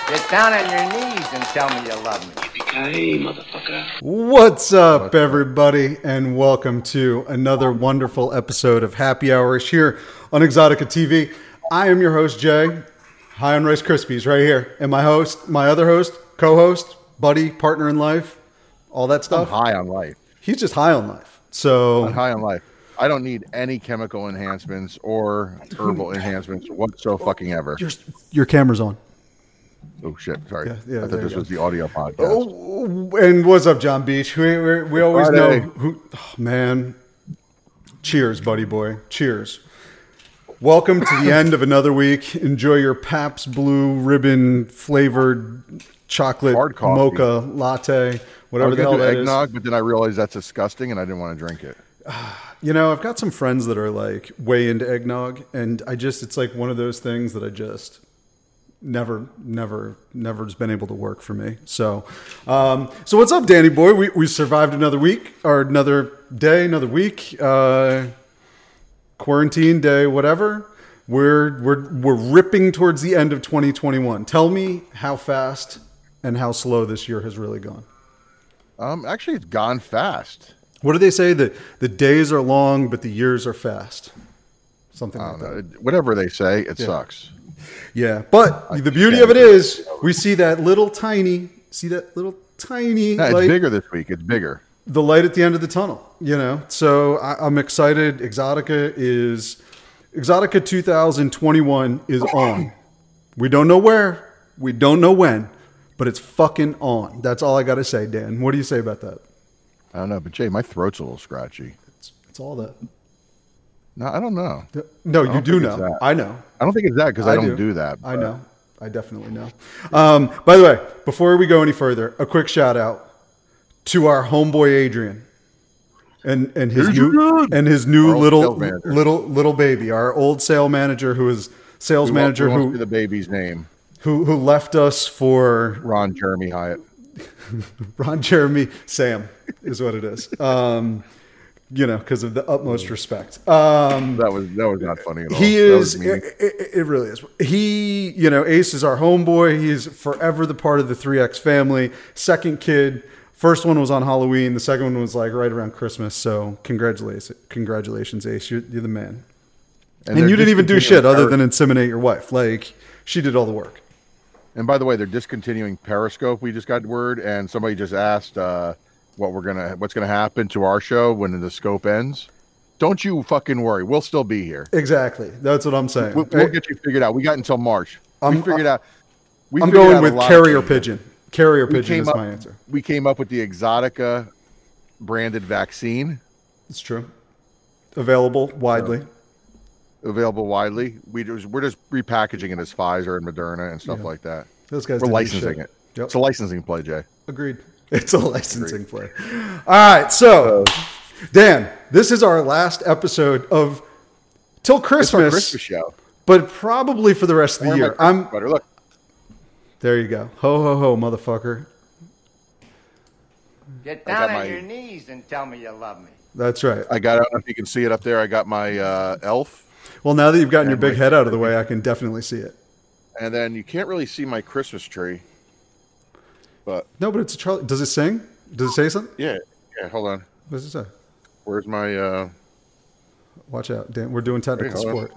Get down on your knees and tell me you love me. Yippee-ki-yay, motherfucker. What's up, everybody, and welcome to another wonderful episode of Happy Hours here on Exotica TV. I am your host, Jay, high on Rice Krispies right here. And my other host, co-host, buddy, partner in life, all that stuff. I'm high on life. He's just high on life. So I'm high on life. I don't need any chemical enhancements or herbal enhancements whatsoever. Your camera's on. Oh shit! Sorry, Yeah, I thought there this you was the audio podcast. Oh, and what's up, John Beach? We always Friday. know who. Oh, man, cheers, buddy boy. Cheers. Welcome to the end of another week. Enjoy your Pabst Blue Ribbon flavored chocolate Hard coffee. mocha latte, whatever the hell that eggnog, is. but then I realized that's disgusting, and I didn't want to drink it. You know, I've got some friends that are like way into eggnog, and it's like one of those things that I just never has been able to work for me. So what's up, Danny boy? We survived another week, or another day, another week, quarantine day, whatever. We're ripping towards the end of 2021. Tell me how fast and how slow this year has really gone. Actually, it's gone fast. What do they say? That the days are long, but the years are fast. Something like that. Whatever they say, it sucks. Yeah, but the beauty of it is we see that little tiny No, light, it's bigger this week. It's bigger. the light at the end of the tunnel, you know? So I'm excited. Exotica 2021 is on. We don't know where, we don't know when, but it's fucking on. That's all I got to say, Dan. What do you say about that? I don't know, but Jay, my throat's a little scratchy. It's all that. No, I don't know. No, I you don't do think it's know. that. I know. I don't think it's that because I don't do that. I know. I definitely know. By the way, before we go any further, a quick shout out to our homeboy Adrian and his new Our old sales manager. little baby, our old sales manager who is sales Who manager wants to who be the baby's name? who left us for Ron Jeremy Hyatt. Ron Jeremy Sam is what it is. You know, because of the utmost respect. That was not funny at all. He That is. was mean. It really is. He, you know, Ace is our homeboy. He's forever the part of the 3X family. Second kid. First one was on Halloween. The second one was like right around Christmas. So congratulations, Ace. You're the man. And they're you didn't even do shit discontinuing other than inseminate your wife. Like, she did all the work. And by the way, they're discontinuing Periscope. We just got word, and somebody just asked what's gonna happen to our show when the scope ends. Don't you fucking worry. We'll still be here. Exactly. That's what I'm saying. We'll get you figured out. We got until March. I'm going with carrier pigeon. Carrier pigeon is my answer. We came up with the Exotica branded vaccine. It's true. Available widely. Available widely. We're just repackaging it as Pfizer and Moderna and stuff like that. Those guys We're didn't do licensing shit. it. Yep. It's a licensing play, Jay. Agreed. It's a licensing play. All right. So, Dan, this is our last episode of till It's our Christmas, Christmas show. but probably for the rest of the Where am I year. Christmas sweater? Look, There you go. Ho, ho, ho, motherfucker. Get I down got on my- your knees and tell me you love me. That's right. I don't know if you can see it up there. I got my elf. Well, now that you've gotten your And big my- head out of the way, I can definitely see it. And then you can't really see my Christmas tree. But No, but it's a Charlie. Does it sing? Does it say something? yeah, hold on. What does it say? Where's my Watch out, Dan. We're doing technical Wait, hold on. sport.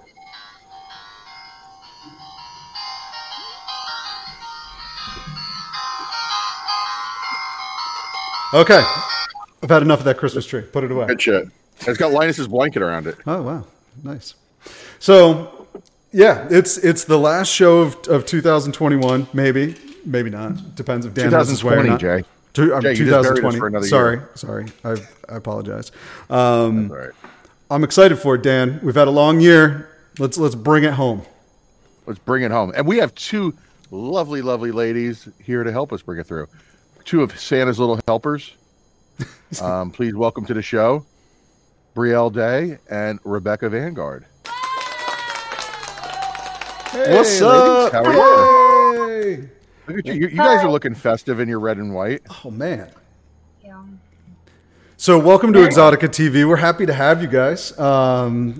Okay. I've had enough of that Christmas tree. Put it away. good shit? It's got Linus's blanket around it. Oh, wow. Nice. So, yeah, it's the last show of 2021, maybe. Maybe not. Depends if Dan has his way or 2020, not. Jay. Jay, you just buried us for another year. Sorry. I apologize. All right. I'm excited for it, Dan. We've had a long year. Let's bring it home. Let's bring it home. And we have two lovely, lovely ladies here to help us bring it through. Two of Santa's little helpers. Please welcome to the show, Brielle Day and Rebecca Vanguard. Hey, what's ladies, up? how are Hey. Look at you. You guys are looking festive in your red and white. Oh, man. Yeah. So welcome to Exotica TV. We're happy to have you guys. I'm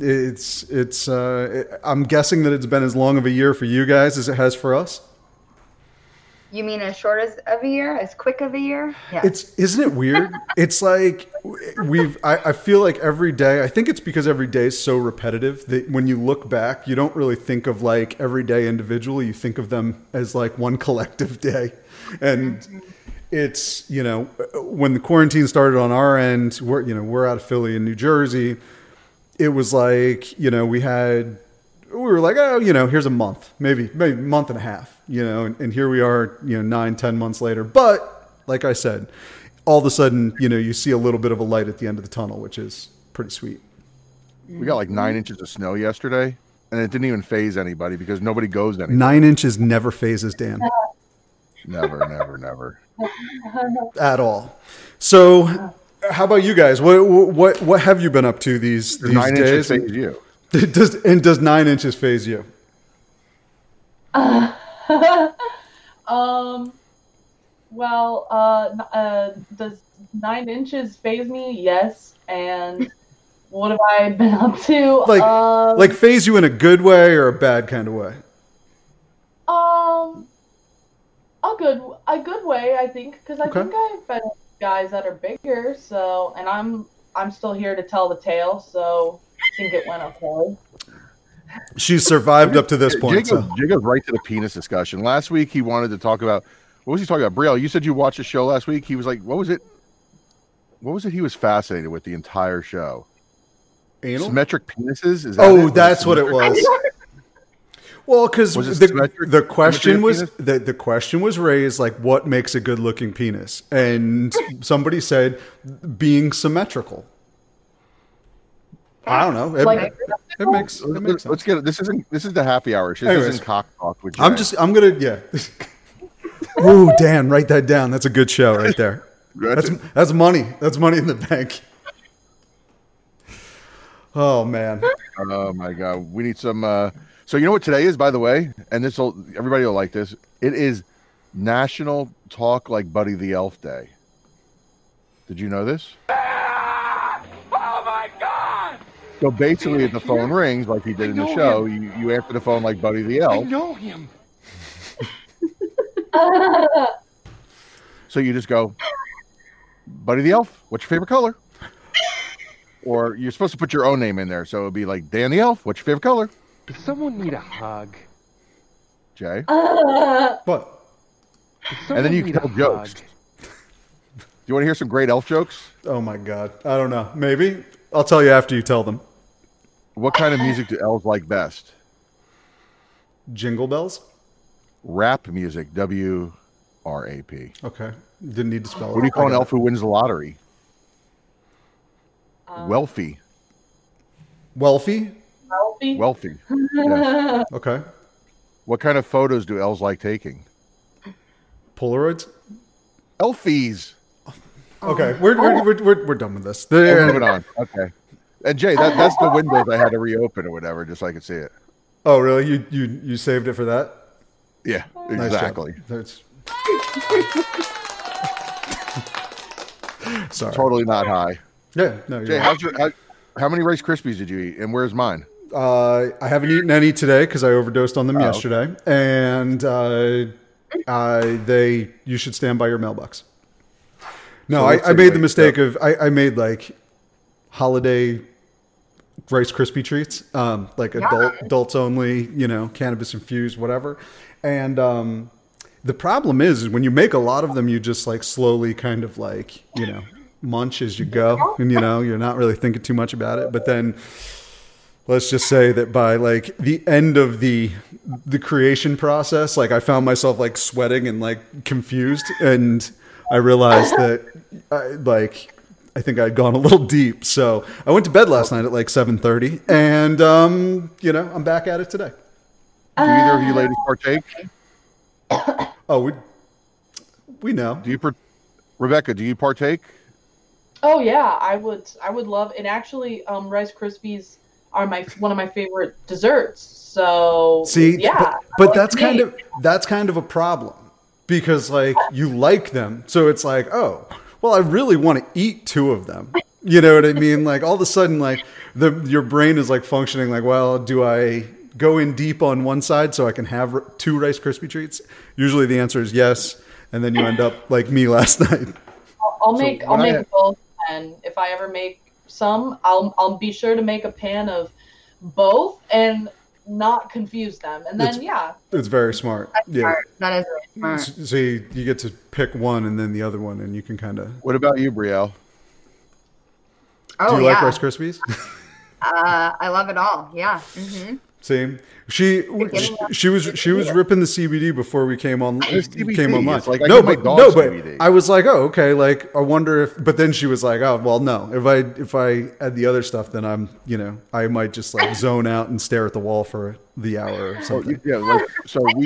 guessing that it's been as long of a year for you guys as it has for us. You mean as short as of a year, as quick of a year? Yeah. Isn't it weird? It's like I feel like every day, I think it's because every day is so repetitive that when you look back, you don't really think of like every day individually. You think of them as like one collective day. And it's, when the quarantine started on our end, we're out of Philly in New Jersey. It was like, we were like, oh, here's a month, maybe a month and a half, and here we are, 9-10 months later. But like I said, all of a sudden, you see a little bit of a light at the end of the tunnel, which is pretty sweet. We got like 9 inches of snow yesterday, and it didn't even phase anybody because nobody goes anywhere. 9 inches never phases Dan. Never. At all. So how about you guys? What have you been up to these 9 days? inches phase you. Does 9 inches phase you? Does 9 inches phase me? Yes. And what have I been up to? Like phase you in a good way or a bad kind of way? A good way, I think, because I Okay. think I've been with guys that are bigger. So, and I'm still here to tell the tale. So I think it went okay. She's survived up to this point. Jay goes right to the penis discussion. Last week he wanted to talk about, what was he talking about? Brielle, you said you watched the show last week. He was like, what was it he was fascinated with the entire show? Anal? Symmetric penises? Is that Oh, it? that's what it was. Well, because Was it the question symmetry was of the question was raised like, what makes a good looking penis? And somebody said being symmetrical. I don't know. It makes sense. Let's get it. This is the happy hour. This Anyways. isn't cock talk with Jay. I'm gonna. Ooh, Dan, write that down. That's a good show right there. That's money. That's money in the bank. Oh man. Oh my god. We need some. So you know what today is, by the way, and everybody will like this. It is National Talk Like Buddy the Elf Day. Did you know this? Oh my God! So basically, if the phone rings like he did in the show, you answer the phone like Buddy the Elf. I know him. So you just go, Buddy the Elf, what's your favorite color? Or you're supposed to put your own name in there. So it would be like, Dan the Elf, what's your favorite color? Does someone need a hug? Jay. What? Does And then you someone can need tell a hug? jokes. Do you want to hear some great elf jokes? Oh my god. I don't know. Maybe I'll tell you after you tell them. What kind of music do elves like best? Jingle bells. Rap music, W-R-A-P. Okay. Didn't need to spell it. What do you call I an got elf who wins the lottery? Wealthy. Wealthy. Wealthy. Yes. Okay. What kind of photos do elves like taking? Polaroids. Elfies. Okay, we're done with this. We're moving on. Okay. And Jay, that's the windows I had to reopen or whatever, just so I could see it. Oh, really? You saved it for that? Yeah, Nice job. exactly. That's sorry. Totally not high. Yeah. No. Jay, You're how many Rice Krispies did you eat, and where's mine? I haven't eaten any today because I overdosed on them Oh. yesterday, and you should stand by your mailbox. No, So I let's made the segue. mistake of I made like holiday Rice Krispie treats, like adults only, cannabis infused, whatever. And the problem is when you make a lot of them, you just like slowly kind of like, munch as you go, and you're not really thinking too much about it. But then let's just say that by like the end of the creation process, like I found myself like sweating and like confused, and I realized that I think I'd gone a little deep. So I went to bed last night at like 7:30, and I'm back at it today. Do either of you ladies partake? Oh, we know. Rebecca, do you partake? Oh yeah, I would love. And actually, Rice Krispies are one of my favorite desserts. So See, yeah, but that's kind of a problem because like you like them, so it's like, oh, well, I really want to eat 2 of them. You know what I mean? Like all of a sudden, like your brain is like functioning like, well, do I go in deep on one side so I can have 2 Rice Krispie treats? Usually the answer is yes, and then you end up like me last night. I'll make both, and if I ever make some, I'll be sure to make a pan of both and not confuse them. And then It's very smart. That's Yeah. smart. That is really smart. So you get to pick one and then the other one, and you can kind of. What about you, Brielle? Oh, Do you like yeah. Rice Krispies? I love it all. Yeah. Mm-hmm. Same. She was ripping the CBD before we came on. It's CBD. Came online. It's like I no, give my but dog no, but CBD. I was like, oh, okay. Like, I wonder if. But then she was like, oh, well, no. If I add the other stuff, then I might just like zone out and stare at the wall for the hour or something. Yeah, like, so we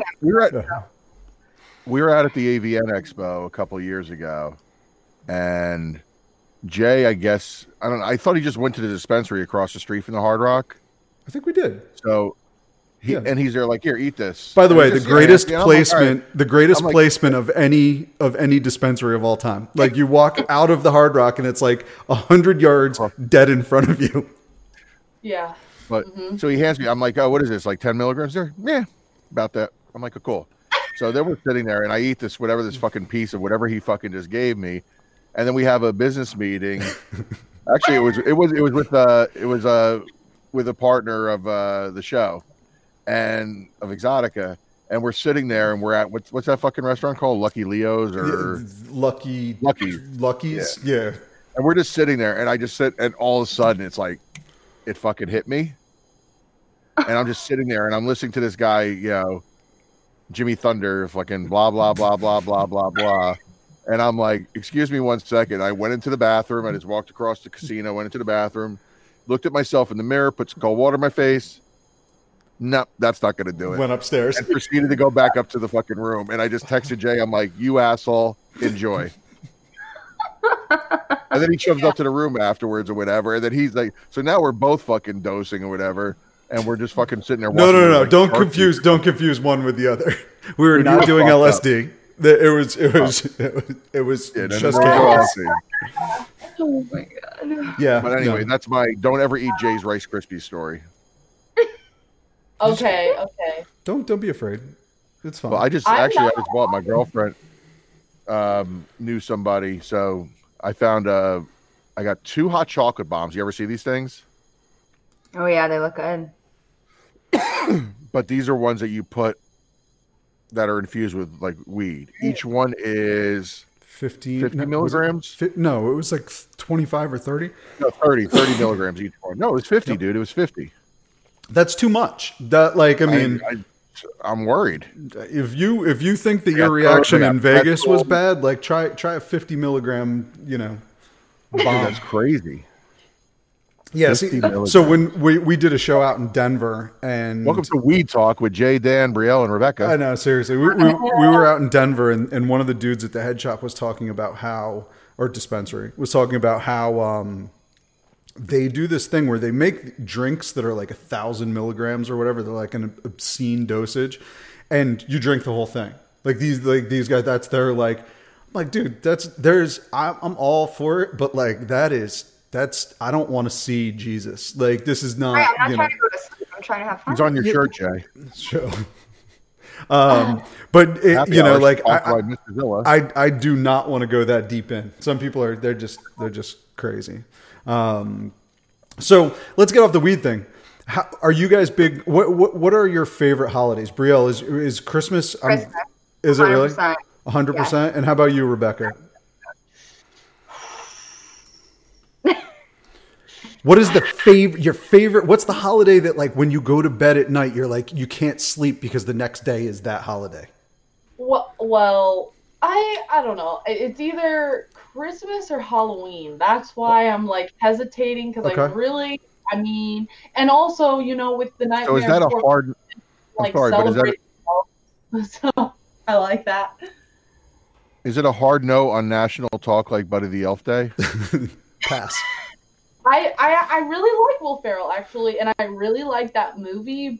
were out at the AVN Expo a couple of years ago, and Jay, I guess I don't know. I thought he just went to the dispensary across the street from the Hard Rock. I think we did. So and he's there like, here, eat this. By the And way, it's the just greatest nasty. And I'm like, all placement, right. the greatest I'm like- placement of any dispensary of all time. Like you walk out of the Hard Rock and it's like 100 yards dead in front of you. Yeah. But so he hands me. I'm like, oh, what is this? Like 10 milligrams? There, yeah, about that. I'm like, oh, cool. So then we're sitting there, and I eat this this fucking piece of whatever he fucking just gave me, and then we have a business meeting. Actually, it was with a partner of the show and of Exotica, and we're sitting there, and we're at what's that fucking restaurant called? Lucky Leo's or Lucky's. Yeah. And we're just sitting there, and I just sit, and all of a sudden, it's like it fucking hit me, and I'm just sitting there, and I'm listening to this guy, Jimmy Thunder, fucking blah blah blah blah blah blah blah, and I'm like, excuse me 1 second. I went into the bathroom. I just walked across the casino, went into the bathroom, looked at myself in the mirror, put some cold water in my face. No, that's not going to do it. Went upstairs. And proceeded to go back up to the fucking room, and I just texted Jay. I'm like, you asshole, enjoy. And then he shoves up to the room afterwards or whatever. And then he's like, so now we're both fucking dosing or whatever. And we're just fucking sitting there. No. Like, Don't confuse one with the other. We were not doing LSD. It was just chaos. Oh my god. Yeah. But anyway, no. that's my don't ever eat Jay's Rice Krispies story. Okay. Don't be afraid. It's fine. Well, I just bought my girlfriend knew somebody. So I found I got 2 hot chocolate bombs. You ever see these things? Oh yeah, they look good. But these are ones that you put that are infused with like weed. Each one is 50 milligrams. No, it was like 25 or 30. No, 30 milligrams each one. No, it was 50, dude. It was 50. That's too much. That I'm worried. if you think that got your reaction throat, I in got Vegas pretzel. was bad, like try a 50 milligram, Dude, bomb. that's crazy. Yeah. 50 See, milligrams. so when we did a show out in Denver, and Welcome to Weed Talk with Jay, Dan, Brielle, and Rebecca. I know, seriously, we were out in Denver, and one of the dudes at the head shop was talking about how, or dispensary was talking about how they do this thing where they make drinks that are like 1,000 milligrams or whatever. They're like an obscene dosage, and you drink the whole thing. Like these guys, that's their like. I'm like, dude, I'm all for it, but like that's I don't want to see Jesus. Like this is not. I'm not trying to go to sleep. I'm trying to have fun. It's on your shirt, Jay. Show. But Happy hour like sponsored by Mr. Zilla. I do not want to go that deep in. Some people they're just crazy. So let's get off the weed thing. How, are you guys big? What are your favorite holidays? Brielle, is Christmas? Christmas. Is it really 100%. 100%? And how about you, Rebecca? What is your favorite? What's the holiday that like when you go to bed at night, you're like you can't sleep because the next day is that holiday? Well, I don't know. It's either Christmas or Halloween. That's why I'm like hesitating because Okay. and also with the Nightmare. So is that a Before hard? like sorry, but is that celebrate. So I like that. Is it a hard no on national talk like Buddy the Elf Day? Pass. I really like Will Ferrell actually, and I really like that movie.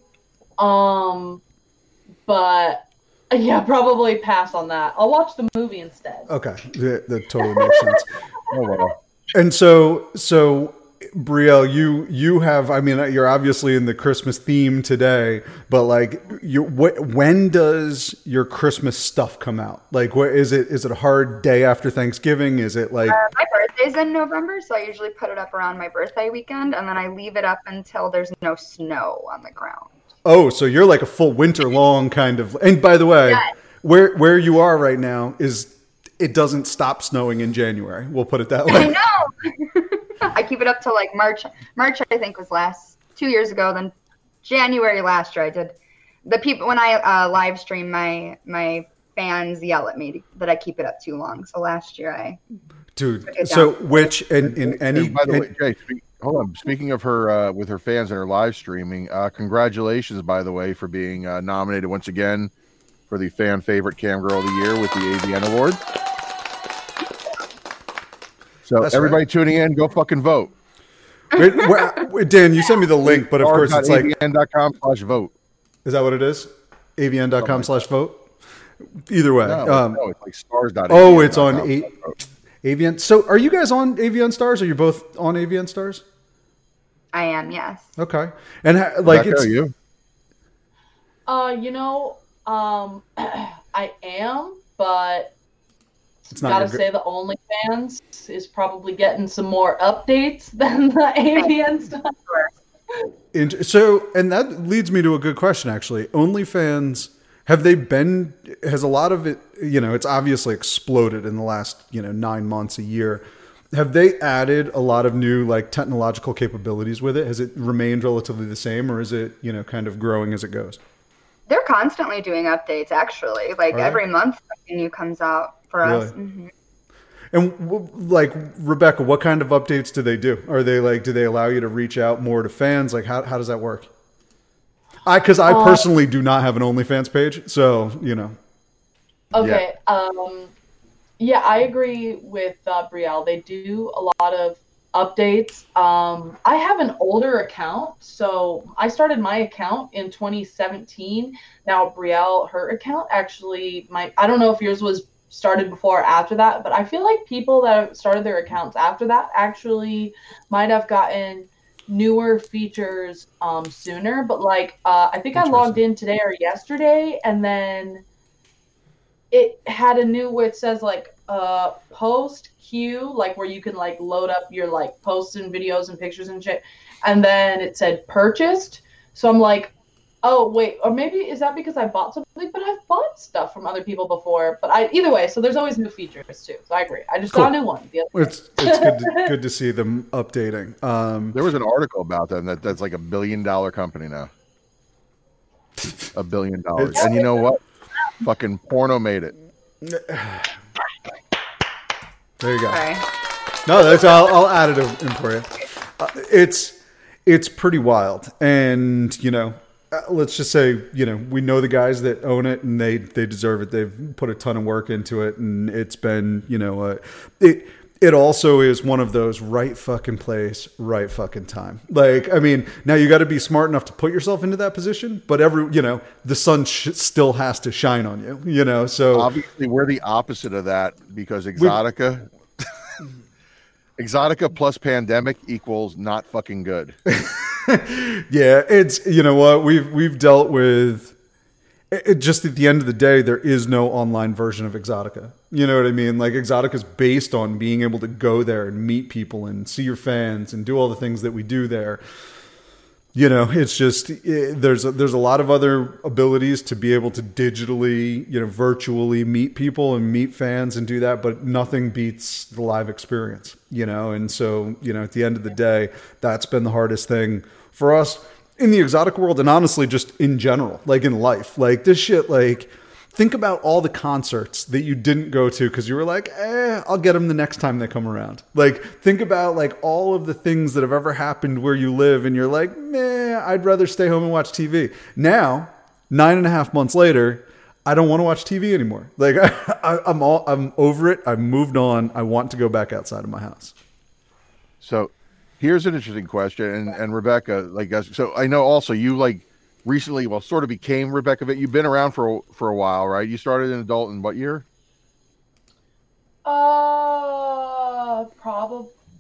But yeah, probably pass on that. I'll watch the movie instead. Okay, that totally makes sense. Oh well. And so Brielle, you have. I mean, you're obviously in the Christmas theme today, but like, when does your Christmas stuff come out? Like, what is it? Is it a hard day after Thanksgiving? Is it like My birthday's in November, so I usually put it up around my birthday weekend, and then I leave it up until there's no snow on the ground. Oh, so you're like a full winter long kind of. And by the way, Yes. where you are right now is it doesn't stop snowing in January. We'll put it that I way. know. I keep it up till like March. March, I think, was 2 years ago. Then January last year, I did. The people when I live stream, my fans yell at me that I keep it up too long. So last year I. Dude, took it so down. which in any And by the way, Jay, hold on. Speaking of her with her fans and her live streaming, congratulations, by the way, for being nominated once again for the fan favorite cam girl of the year with the AVN award. So That's everybody tuning in, go fucking vote. wait, Dan, you sent me the link, but of course it's like, avn.com/vote. is that what it is? avn.com/vote. Either way. No, it's like stars.avn. Oh, it's on AVN. So are you guys on AVN Stars? Are you both on AVN Stars? I am, yes. Okay. And like, Rebecca, it's, are you? I am, but it's not gotta your say the OnlyFans is probably getting some more updates than the AVN stuff. So, and that leads me to a good question, actually. OnlyFans, has a lot of it, it's obviously exploded in the last, 9 months, a year. Have they added a lot of new, like, technological capabilities with it? Has it remained relatively the same, or is it, kind of growing as it goes? They're constantly doing updates, actually. Like Are they? every month, something new comes out for us. Really? Mhm. And like, Rebecca, what kind of updates do they do? Are they like, do they allow you to reach out more to fans? Like, how does that work? Because I personally do not have an OnlyFans page, so Okay. Yeah, I agree with Brielle. They do a lot of updates. I have an older account, so I started my account in 2017. Now, Brielle, her account actually I don't know if yours was started before or after that, but I feel like people that started their accounts after that actually might have gotten newer features sooner. But like, I think I logged in today or yesterday, and then it had a new where it says like post queue, like where you can like load up your like posts and videos and pictures and shit, and then it said purchased. So I'm like, oh wait, or maybe is that because I bought something? But I've bought stuff from other people before. But either way, so there's always new features too. So I agree. I just got a new one. it's good to see them updating. There was an article about them that's like $1 billion company now. $1 billion. And you know what? Fucking porno made it. There you go. Okay. No, I'll add it in for you. It's pretty wild, and let's just say we know the guys that own it, and they deserve it. They've put a ton of work into it, and it's been it also is one of those right fucking place, right fucking time. Like, I mean, now you got to be smart enough to put yourself into that position, but the sun still has to shine on you, so Obviously, we're the opposite of that because Exotica plus pandemic equals not fucking good. yeah, it's, what we've dealt with. It just at the end of the day, there is no online version of Exotica. You know what I mean? Like, Exotica is based on being able to go there and meet people and see your fans and do all the things that we do there. It's just there's a lot of other abilities to be able to digitally, virtually meet people and meet fans and do that, but nothing beats the live experience. And so at the end of the day, that's been the hardest thing for us in the Exotica world, and honestly, just in general, like in life. Like, this shit, like, think about all the concerts that you didn't go to because you were like, I'll get them the next time they come around. Like, think about, like, all of the things that have ever happened where you live, and you're like, I'd rather stay home and watch TV. Now, 9.5 months later, I don't want to watch TV anymore. Like, I'm over it. I've moved on. I want to go back outside of my house. So here's an interesting question, and Rebecca, like, so I know also you like recently, sort of became Rebecca. You've been around for a while, right? You started in adult in what year? Probably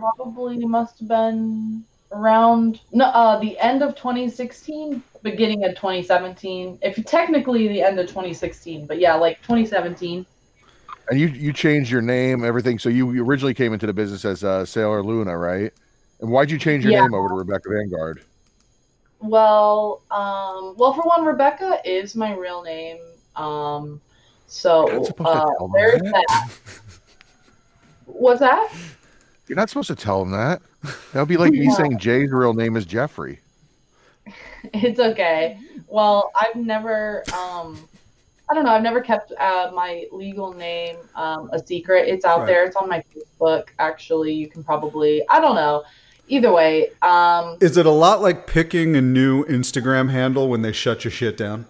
probably must have been around the end of 2016, beginning of 2017. If technically the end of 2016, but yeah, like 2017. And you changed your name, everything. So you originally came into the business as Sailor Luna, right? And why'd you change your name over to Rebecca Vanguard? Well, for one, Rebecca is my real name. So there's that. What's that? You're not supposed to tell him that. That would be like me saying Jay's real name is Jeffrey. It's okay. Well, I've never, I don't know. I've never kept my legal name a secret. It's out there. It's on my Facebook. Actually, you can probably, I don't know. Either way. Is it a lot like picking a new Instagram handle when they shut your shit down?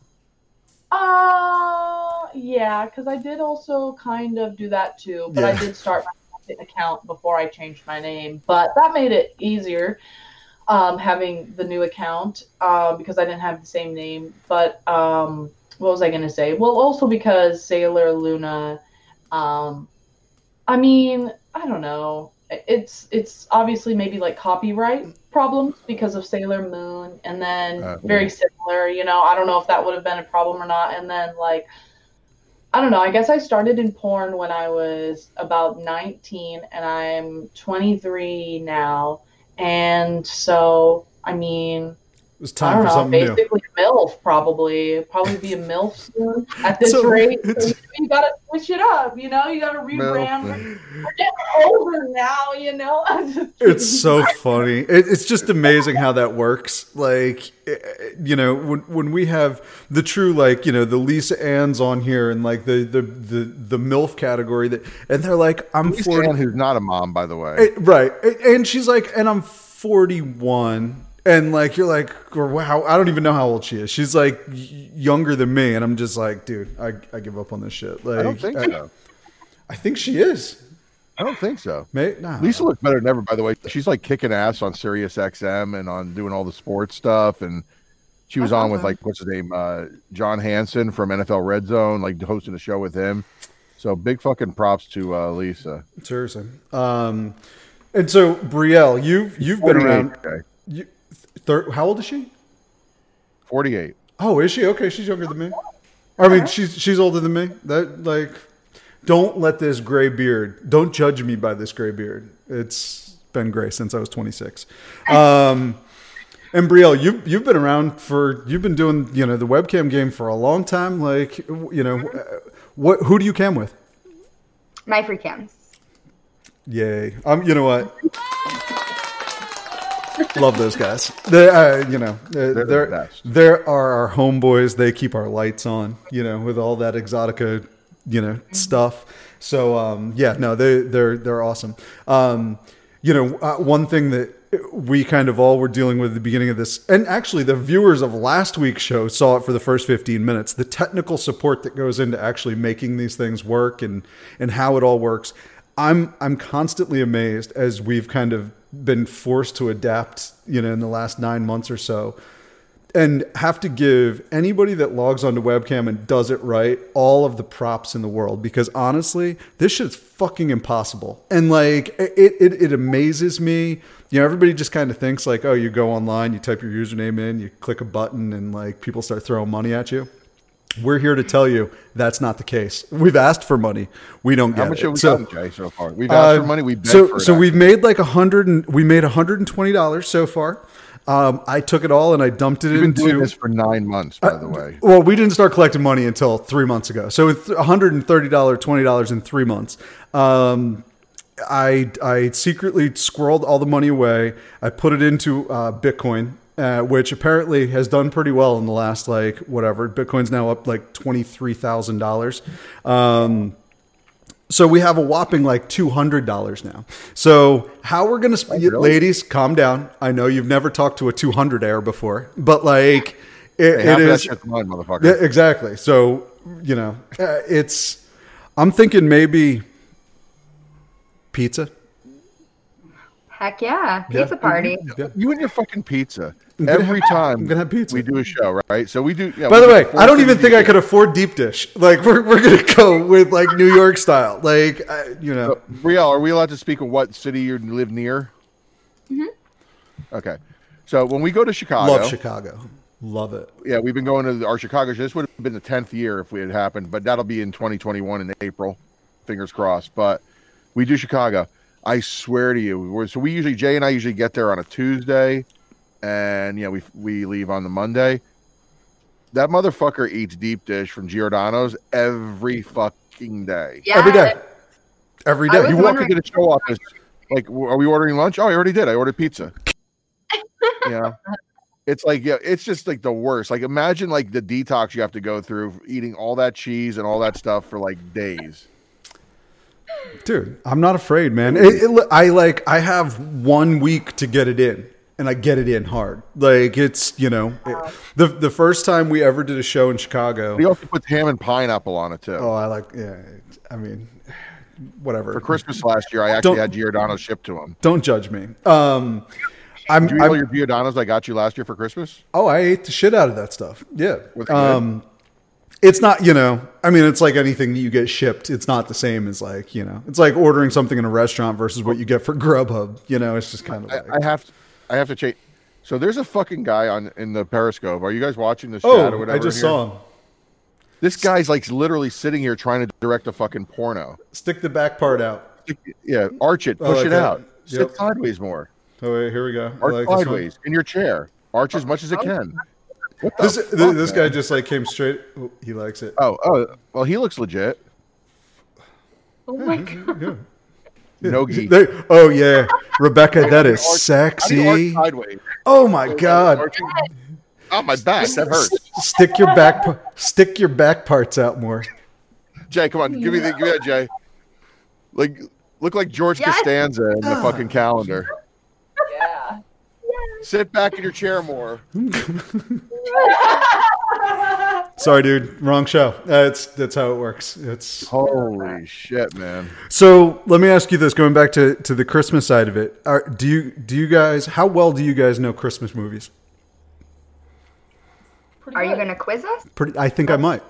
Yeah, because I did also kind of do that too. But I did start my account before I changed my name. But that made it easier having the new account because I didn't have the same name. But what was I going to say? Well, also because Sailor Luna, I mean, I don't know. It's obviously maybe like copyright problems because of Sailor Moon, and then very similar, you know, I don't know if that would have been a problem or not. And then like, I don't know, I guess I started in porn when I was about 19 and I'm 23 now. And so, I mean, it was time for something new. Basically MILF probably be a MILF soon at this rate. So, you gotta switch it up, you know, you gotta rebrand. We're getting older now, you know. It's so funny. It's just amazing how that works. Like, you know, when we have the true, like, you know, the Lisa Ann's on here and like the MILF category that, and they're like, I'm Lisa 40, Ann, who's not a mom, by the way. Right. And she's like, and I'm 41. And like, you're like, wow, I don't even know how old she is. She's like younger than me. And I'm just like, dude, I give up on this shit. Like, I don't think so. I think she is. I don't think so. Nah. Lisa looks better than ever, by the way. She's like kicking ass on Sirius XM and on doing all the sports stuff. And she was on with like, what's his name? John Hansen from NFL Red Zone, like hosting a show with him. So big fucking props to Lisa. Seriously. And so Brielle, you've been around. Okay. How old is she? 48. Oh, is she? Okay, she's younger than me. I mean, she's older than me. That, like, don't let this gray beard. Don't judge me by this gray beard. It's been gray since I was 26. And Brielle, you've been around you've been doing, you know, the webcam game for a long time. Like, you know, who do you cam with? My free cams. Yay! You know what? Love those guys. They're the best. They're our homeboys. They keep our lights on, you know, with all that Exotica, you know, stuff. So they're awesome. You know, one thing that we kind of all were dealing with at the beginning of this, and actually the viewers of last week's show saw it for the first 15 minutes, the technical support that goes into actually making these things work and how it all works. I'm constantly amazed as we've kind of been forced to adapt, you know, in the last 9 months or so, and have to give anybody that logs onto webcam and does it right all of the props in the world, because honestly, this shit's fucking impossible. And like, it amazes me. You know, everybody just kind of thinks like, oh, you go online, you type your username in, you click a button, and like people start throwing money at you. We're here to tell you that's not the case. We've asked for money. We don't get it. How much have we done, Jay, so far? We've asked for money. We begged for it. So we've made like we made $120 so far. I took it all and I dumped it into. We've been doing this for 9 months, by the way. Well, we didn't start collecting money until 3 months ago. So it's $130, $20 in 3 months. I secretly squirreled all the money away. I put it into Bitcoin. Which apparently has done pretty well in the last, like, whatever. Bitcoin's now up like $23,000. So we have a whopping like $200 now. So how we're going to, ladies, calm down. I know you've never talked to a 200-aire before, but like it is. That mine, motherfucker. Yeah, exactly. So, you know, I'm thinking maybe pizza. Heck yeah. Pizza party. Yeah. You and your fucking pizza. every time I'm gonna have pizza. we do a show, right? So we do. Yeah, By we the do way, four I don't things even a think I year. could afford deep dish. Like we're gonna go with like New York style. Like you know. So, Brielle, are we allowed to speak of what city you live near? Okay. So when we go to Chicago, Love Chicago. Love it. yeah, we've been going to our Chicago show. This would have been the 10th year if we had happened, but that'll be in 2021 in April. Fingers crossed. But we do Chicago. I swear to you. So we usually, Jay and I usually get there on a Tuesday, and we leave on the Monday. That motherfucker eats deep dish from Giordano's every fucking day. Yeah. Every day. Every I day. was You You walk walk. wondering- into the show office, like, are we ordering lunch? Oh, I already did. I ordered pizza. Yeah. It's like, yeah, it's just like the worst. Like, imagine like the detox you have to go through eating all that cheese and all that stuff for like days. Dude, I'm not afraid, man. I have 1 week to get it in, and I get it in hard. Like it's the first time we ever did a show in Chicago. He also puts ham and pineapple on it too. Oh, I mean, whatever. For Christmas last year, I actually Don't- had Giordano's shipped to him. Don't judge me. Do you know your Giordano's I got you last year for Christmas? I ate the shit out of that stuff. Yeah. Was it good? It's not, I mean, it's like anything that you get shipped. It's not the same as like, it's like ordering something in a restaurant versus what you get for Grubhub. It's just kind of like, I have to change. So there's a fucking guy in the Periscope. Are you guys watching this chat or whatever? I just here? saw him. This guy's like literally sitting here trying to direct a fucking porno. Stick the back part out. Yeah, arch it, push like it that. out, sit Yep. sideways more, Oh, wait, here we go. I arch like this one. sideways in your chair, arch as much as it can. What the This fuck, guy man? just like came straight. Oh, he likes it. Oh, well, he looks legit. Oh my god. Yeah. No geek. Oh yeah, Rebecca, that is How do you arch sexy. sideways? Oh my god. Arching- Oh, my back, that hurts. Stick your back parts out more. Jay, come on, give me that, Jay. Like, look like George Yes. Costanza in the fucking calendar. Yeah. Sit back in your chair more. Sorry, dude, wrong show. That's how it works. It's Holy shit, man. so. Let me ask you this: going back to the Christmas side of it, do you guys? How well do you guys know Christmas movies? Pretty Are you good. gonna quiz us? I think I might.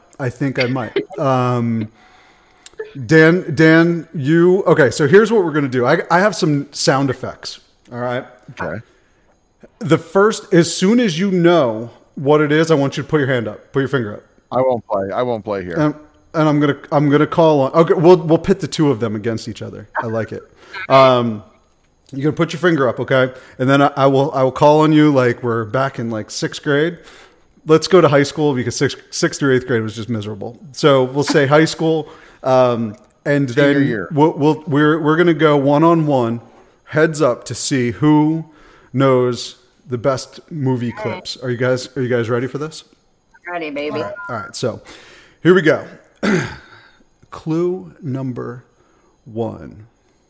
Dan, you okay? So here's what we're gonna do. I have some sound effects. All right. Okay. The first, as soon as you know what it is, I want you to put your hand up, put your finger up, I won't play here. and I'm gonna call on. Okay, we'll pit the two of them against each other. I like it. You're gonna put your finger up, okay, and then I will call on you like we're back in like sixth grade. Let's go to high school because sixth through eighth grade was just miserable. So we'll say high school, and Senior then year. we're gonna go 1-on-1, heads up to see who knows the best movie clips. Are you guys ready for this? Ready, baby. All right, so here we go. Clue number 1.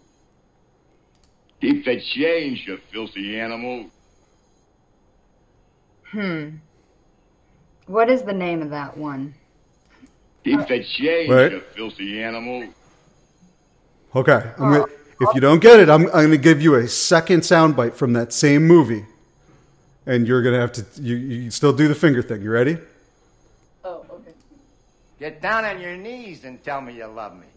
Keep the change, you filthy animal. What is the name of that one? Keep the change, Wait. you filthy animal. Okay, if you don't get it, I'm going to give you a second soundbite from that same movie, and you're going to have to. You still do the finger thing. You ready? Oh, okay. Get down on your knees and tell me you love me.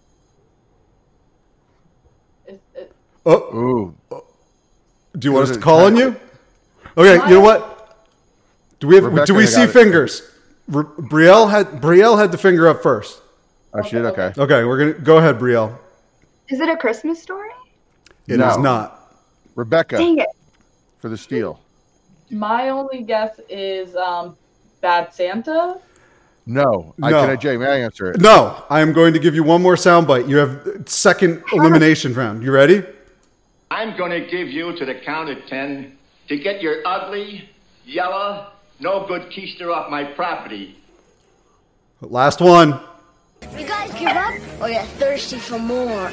Oh, Ooh. do you want us Was to it call on you? Okay, you know what? Do we Rebecca see got it. fingers? Brielle had the finger up first. Oh shit. Okay. Okay, we're gonna go ahead, Brielle. Is it a Christmas story? It is No. not. Rebecca Dang it. for the steal. My only guess is Bad Santa. No. No. Jay, may I answer it? No, I am going to give you one more soundbite. You have second elimination round. You ready? I'm going to give you to the count of 10 to get your ugly, yellow, no good keister off my property. Last one. You guys give up or you're thirsty for more?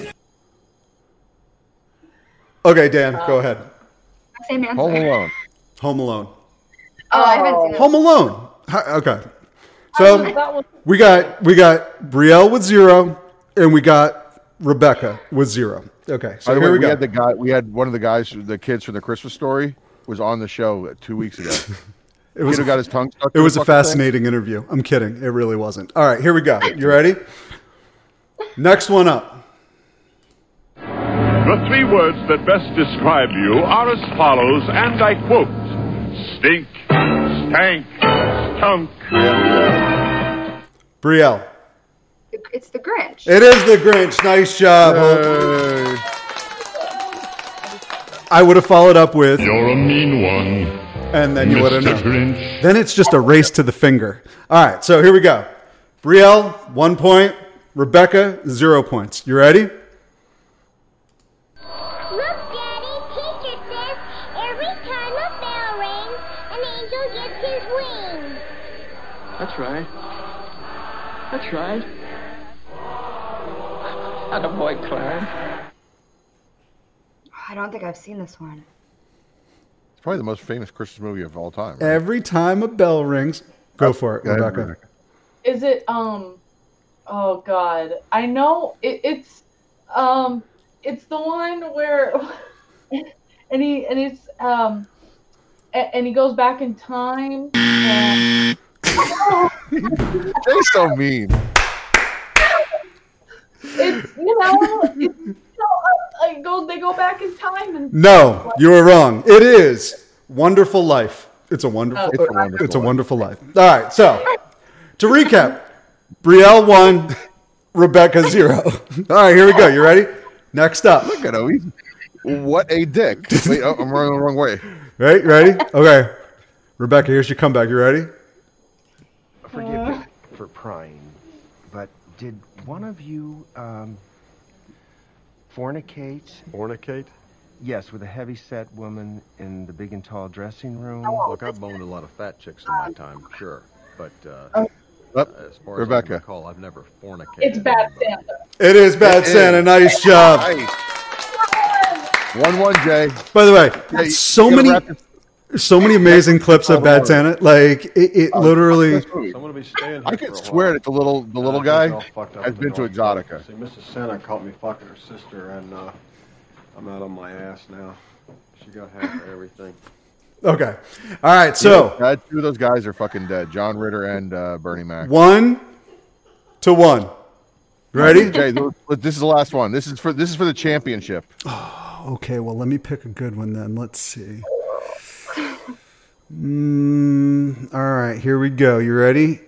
Okay, Dan, go ahead. Same answer. Home Alone. Home Alone. Oh, I haven't seen it. Home Alone. Okay. So That was we got Brielle with 0, and we got Rebecca with 0. Okay, so By the here way, we go. we had one of the kids from the Christmas Story was on the show 2 weeks ago. It was Kid who got his tongue stuck. It to was the a fucking thing? fascinating interview. I'm kidding. It really wasn't. All right, here we go. You ready? Next one up. The 3 words that best describe you are as follows, and I quote: stink, stank, stunk. Brielle. It's the Grinch. It is the Grinch. Nice job. Yay. I would have followed up with, You're a mean one, and then you would have Mr. known. Grinch. Then it's just a race to the finger. All right, so here we go. Brielle, 1 point. Rebecca, 0 points. You ready? Look, Daddy, teacher says every time a bell rings, an angel gets his wings. That's right. That's right. Attaboy, Clarence. I don't think I've seen this one. It's probably the most famous Christmas movie of all time. Right? Every time a bell rings, go for it, Go ahead, Rebecca. Is it oh god. I know it's the one where and he goes back in time and Jay's so mean. they go back in time and No, you were wrong. It is Wonderful Life. It's a wonderful, It's a Wonderful it's a Life. wonderful life. All right, so to recap, Brielle 1, Rebecca 0. All right, here we go. You ready? Next up. Look at him. What a dick. Wait, oh, I'm running the wrong way. Right? Ready? Okay. Rebecca, here's your comeback. You ready? Forgive me for prying, but did one of you fornicate? Fornicate? Yes, with a heavy-set woman in the big and tall dressing room. Look, I've boned a lot of fat chicks in my time, sure. But Up, as far as Rebecca. I can recall, I've never fornicated. it's Bad anybody. Santa. It is Bad It Santa. is. Nice job. Nice. 1-1, Jay. By the way, Yeah, so you gotta many wrap this- so many amazing clips of Bad Santa. Like it literally. So I'm going to be staying here I for could a swear while. that the little I think guy they're all fucked up has in been the to North Exotica. Pole. See, Mrs. Santa caught me fucking her sister, and I'm out on my ass now. She got half of everything. Okay. All right. So Yeah, two of those guys are fucking dead. John Ritter and Bernie Mac. 1-1. Ready? Jay, this is the last one. This is for the championship. Okay. Well, let me pick a good one then. Let's see. All right. Here we go. You ready?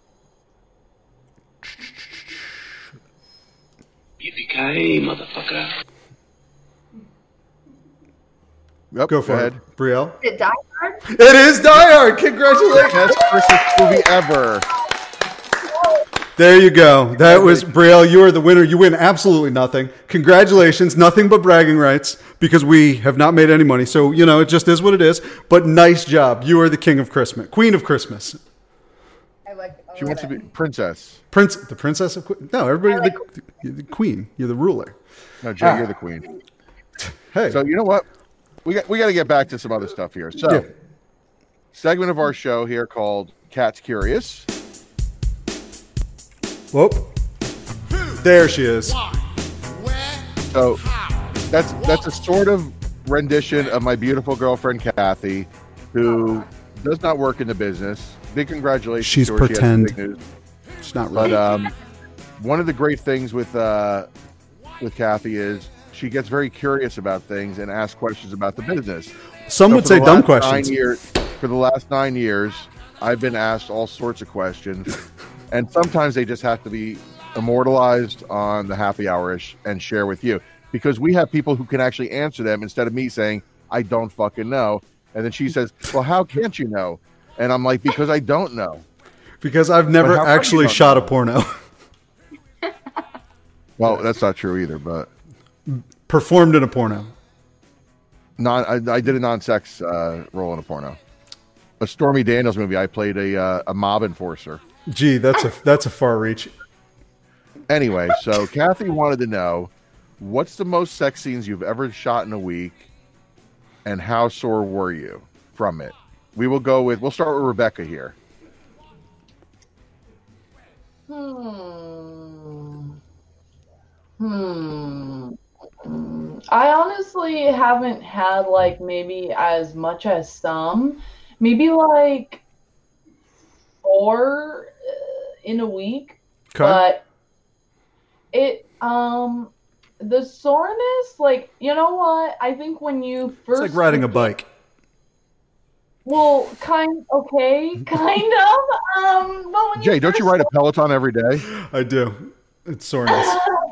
Yippee-ki-yay, motherfucker. Yep, Go for ahead. it, Brielle. Is it Die Hard? It is Die Hard. Congratulations. Best Christmas movie ever. There you go. That was Brielle. You are the winner. You win absolutely nothing. Congratulations. Nothing but bragging rights because we have not made any money. So, it just is what it is. But nice job. You are the king of Christmas. Queen of Christmas. I like. She wants to be princess. The princess of Queen. No, everybody. You're the queen. You're the ruler. No, Jay, you're the queen. Hey. So you know what? We got to get back to some other stuff here. So, Yeah. segment of our show here called Cat's Curious. Whoop. There she is. So that's a sort of rendition of my beautiful girlfriend Kathy, who does not work in the business. Big congratulations She's to her. pretend. She has some big news. It's not really. But one of the great things with Kathy is she gets very curious about things and asks questions about the business. Some would for say the dumb last questions. 9 years, for the last 9 years, I've been asked all sorts of questions, and sometimes they just have to be immortalized on the happy hour-ish and share with you, because we have people who can actually answer them instead of me saying, I don't fucking know. And then she says, well, how can't you know? And I'm like, because I don't know. Because I've never But how come actually you don't shot know? a porno. Well, that's not true either, but Performed in a porno. I did a non-sex role in a porno. A Stormy Daniels movie. I played a mob enforcer. Gee, that's a far reach. Anyway, so Kathy wanted to know, what's the most sex scenes you've ever shot in a week, and how sore were you from it? We'll start with Rebecca here. I honestly haven't had like maybe as much as some, maybe like 4 in a week. Okay. But it the soreness, like, you know what? I think when you first It's like riding a bike. Well, kind of. But when Jay, don't you ride a Peloton every day? I do. It's soreness.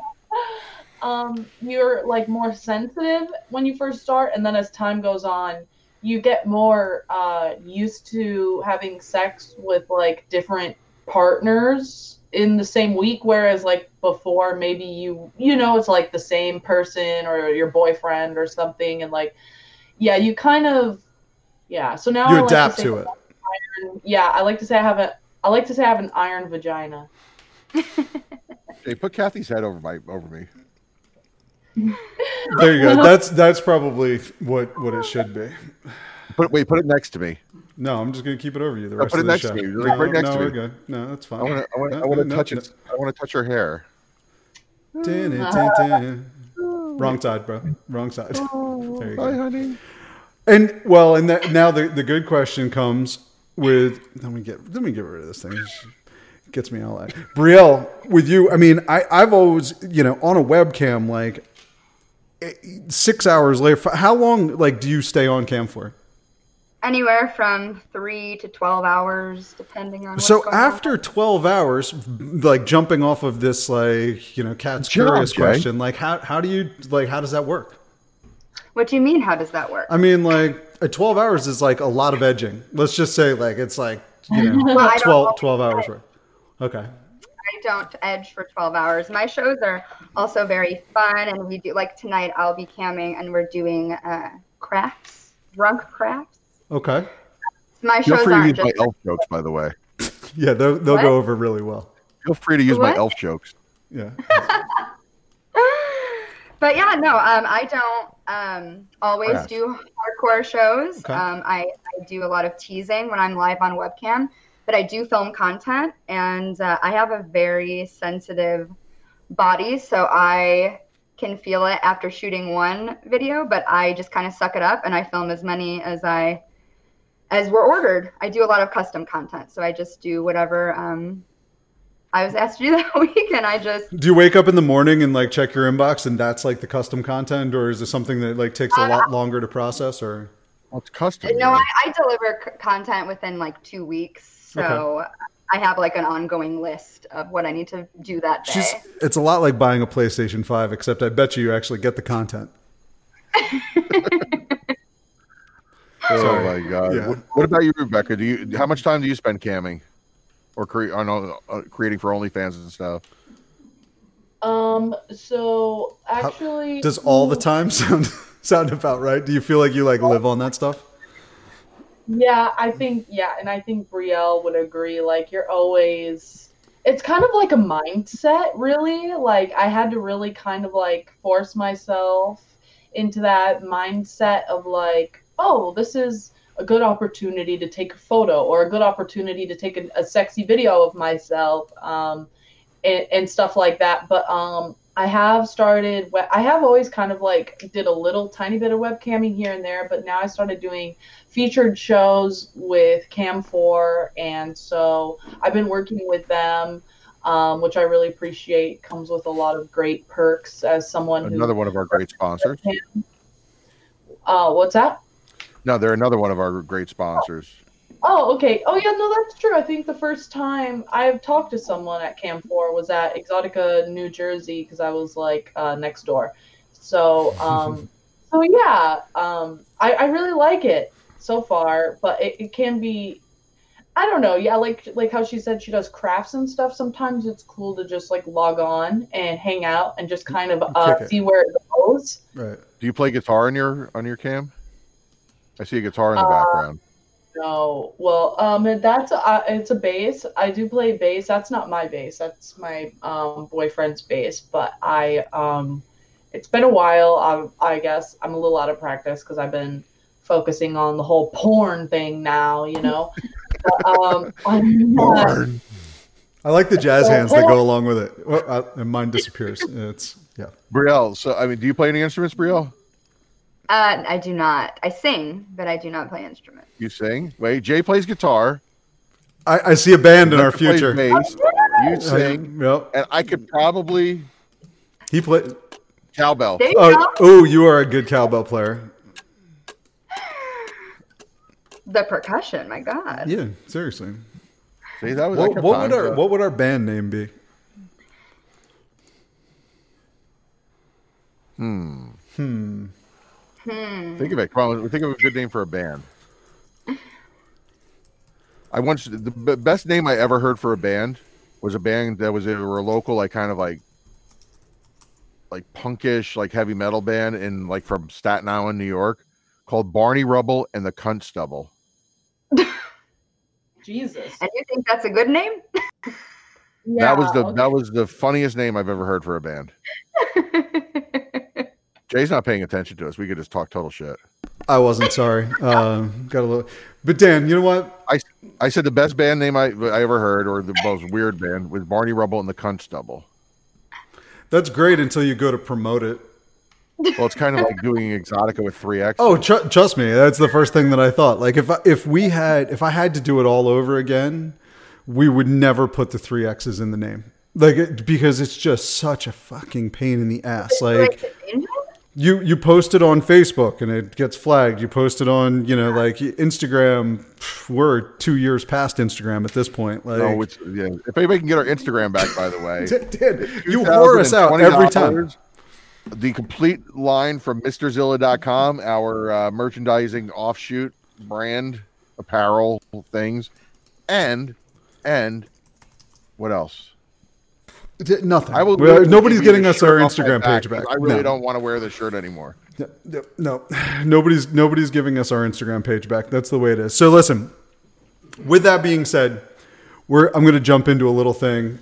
You're like more sensitive when you first start, and then as time goes on, you get more used to having sex with like different partners in the same week, whereas like before maybe you know it's like the same person or your boyfriend or something, and like you kind of so now you adapt to it. I like to say I have an iron vagina. Hey, put Kathy's head over me. There you go. That's probably what it should be. Put it next to me. No, I'm just gonna keep it over you the rest Put it of the next show. to me. Right next to me. We're good. No, that's fine. I want to touch it. I want to touch her hair. Wrong side, bro. Wrong side. There you go. Hi, honey. And now the good question comes with let me get rid of this thing. It gets me all out. Brielle, with you, I mean, I've always, on a webcam, like 6 hours later. How long do you stay on cam for? Anywhere from 3 to 12 hours, depending on. So after 12 hours, jumping off of this, Cat's curious question, how does that work? What do you mean? How does that work? I mean, 12 hours is a lot of edging. Let's just say it's 12 hours worth. Okay. I don't edge for 12 hours. My shows are also very fun, and we do tonight. I'll be camming, and we're doing crafts, drunk crafts. Okay. My Feel shows free to aren't use my just. elf jokes, by the way. Yeah, they'll go over really well. Feel free to use my elf jokes. Yeah. But yeah, no, I don't always do hardcore shows. Okay. I do a lot of teasing when I'm live on webcam, but I do film content, and I have a very sensitive body, so I can feel it after shooting one video, but I just kind of suck it up and I film as many as were ordered. I do a lot of custom content, so I just do whatever I was asked to do that week, and I just. Do you wake up in the morning and check your inbox, and that's the custom content, or is it something that takes a lot longer to process, or? Well, it's custom. No, I deliver content within 2 weeks, so Okay. I have an ongoing list of what I need to do that day. It's a lot like buying a PlayStation 5, except I bet you actually get the content. Oh my God! Yeah. What about you, Rebecca? How much time do you spend camming, or creating for OnlyFans and stuff? So actually, Does all the time sound about right? Do you feel like you live on that stuff? Yeah, and I think Brielle would agree. You're always, it's kind of like a mindset, really. I had to really kind of force myself into that mindset of oh, this is a good opportunity to take a photo, or a good opportunity to take a sexy video of myself, and stuff like that. But I have always kind of did a little tiny bit of webcamming here and there, but now I started doing featured shows with Cam4, and so I've been working with them, which I really appreciate. Comes with a lot of great perks as someone Another one of our great sponsors. What's that? No, they're another one of our great sponsors. Oh, okay. Oh, yeah, no, that's true. I think the first time I've talked to someone at Cam4 was at Exotica, New Jersey, because I was next door. So, I really like it so far, but it can be, I don't know. Yeah, like how she said she does crafts and stuff. Sometimes it's cool to just log on and hang out and just kind of see where it goes. Right. Do you play guitar on your cam? I see a guitar in the background. No, well, it's a bass. I do play bass. That's not my bass. That's my boyfriend's bass. But it's been a while. I guess I'm a little out of practice because I've been focusing on the whole porn thing now. But, I'm not, Porn. I like the jazz hands that go along with it. Well, and mine disappears. Yeah. Brielle, so I mean, do you play any instruments, Brielle? I do not. I sing, but I do not play instruments. You sing? Wait, Jay plays guitar. I see a band in our future. Bass. You sing. Yep. And I could probably. He played cowbell. Oh, you are a good cowbell player. The percussion, my God. Yeah, seriously. See, that was what would our band name be? Think of it. Come on, think of a good name for a band. The best name I ever heard for a band was a band that they were a local, like kind of like punkish, like heavy metal band in like from Staten Island, New York, called Barney Rubble and the Cunt Stubble. Jesus. And you think that's a good name? Yeah, that was the funniest name I've ever heard for a band. Jay's not paying attention to us. We could just talk total shit. I wasn't sorry. Got a little, but Dan, you know what? I said the best band name I ever heard, or the most weird band, was Barney Rubble and the Cunt Stubble. That's great until you go to promote it. Well, it's kind of like doing Exotica with 3X. Oh, trust me, that's the first thing that I thought. Like if I had to do it all over again, we would never put the 3 X's in the name. Because it's just such a fucking pain in the ass. Like you post it on Facebook and it gets flagged. You post it on, like Instagram. We're 2 years past Instagram at this point. Like, no, if anybody can get our Instagram back, by the way, you whore us out every time. The complete line from MrZilla.com, our merchandising offshoot brand apparel things, and what else? Nothing. Nobody's getting us our Instagram page back. I really don't want to wear this shirt anymore. No, nobody's giving us our Instagram page back. That's the way it is. So listen, with that being said, I'm going to jump into a little thing.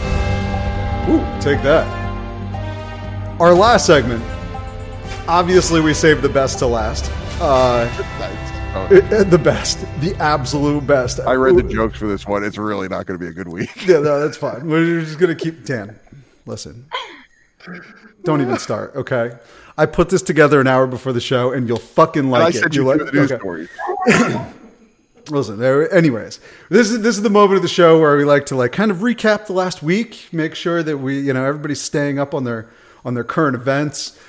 Take that. Our last segment, obviously we saved the best to last. The best, the absolute best. I read the jokes for this one. It's really not going to be a good week. Yeah, no, that's fine. We're just going to keep... Dan, listen. Don't even start, okay? I put this together an hour before the show, and you'll fucking like it. Stories. Listen, anyways, this is the moment of the show where we like to kind of recap the last week, make sure that we, everybody's staying up on their current events,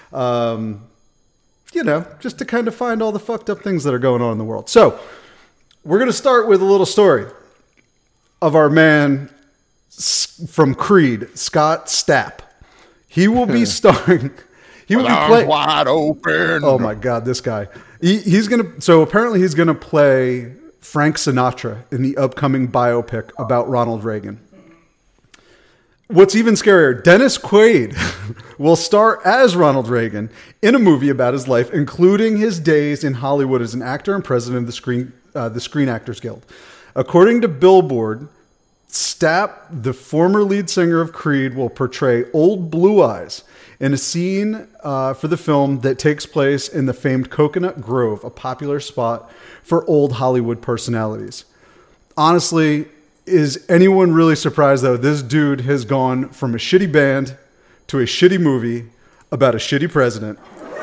just to kind of find all the fucked up things that are going on in the world. So we're going to start with a little story of our man from Creed, Scott Stapp. He will be starring. He will be playing wide open. Oh my God, this guy. Apparently he's gonna play Frank Sinatra in the upcoming biopic about Ronald Reagan. What's even scarier, Dennis Quaid will star as Ronald Reagan in a movie about his life, including his days in Hollywood as an actor and president of the Screen Actors Guild. According to Billboard, Stapp, the former lead singer of Creed, will portray Old Blue Eyes in a scene for the film that takes place in the famed Coconut Grove, a popular spot for old Hollywood personalities. Honestly, is anyone really surprised, though? This dude has gone from a shitty band to a shitty movie about a shitty president.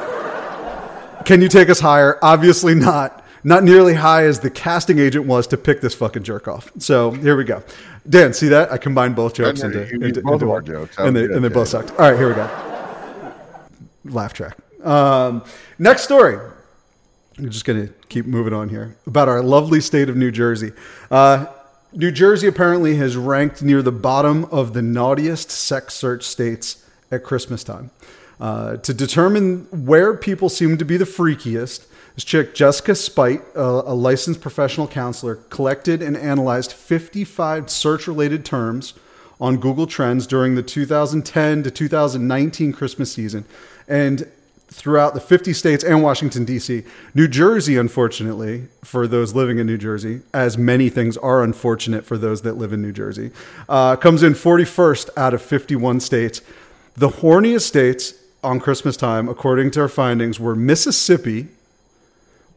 Can you take us higher? Obviously not. Not nearly high as the casting agent was to pick this fucking jerk off. So here we go. Dan, see that? I combined both jokes into our jokes. And they both sucked. All right, here we go. Laugh track. Next story. I'm just going to keep moving on here. About our lovely state of New Jersey. New Jersey apparently has ranked near the bottom of the naughtiest sex search states at Christmas time. To determine where people seem to be the freakiest, this chick, Jessica Spite, a licensed professional counselor, collected and analyzed 55 search-related terms on Google Trends during the 2010 to 2019 Christmas season. And throughout the 50 states and Washington, D.C. New Jersey, unfortunately, for those living in New Jersey, as many things are unfortunate for those that live in New Jersey, comes in 41st out of 51 states. The horniest states on Christmas time, according to our findings, were Mississippi,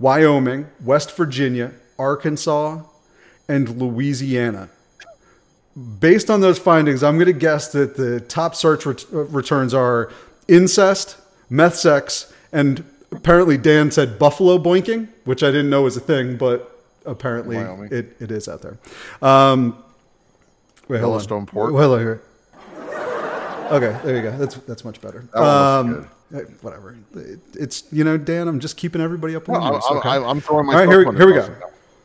Wyoming, West Virginia, Arkansas, and Louisiana. based on those findings, I'm going to guess that the top search returns are incest, meth sex, and apparently Dan said buffalo boinking, which I didn't know was a thing, but apparently it is out there. Wait, Yellowstone pork. Well, here. Okay, there you go. That's much better. Whatever. It's Dan. I'm just keeping everybody up. I'm throwing my. All right, here we go.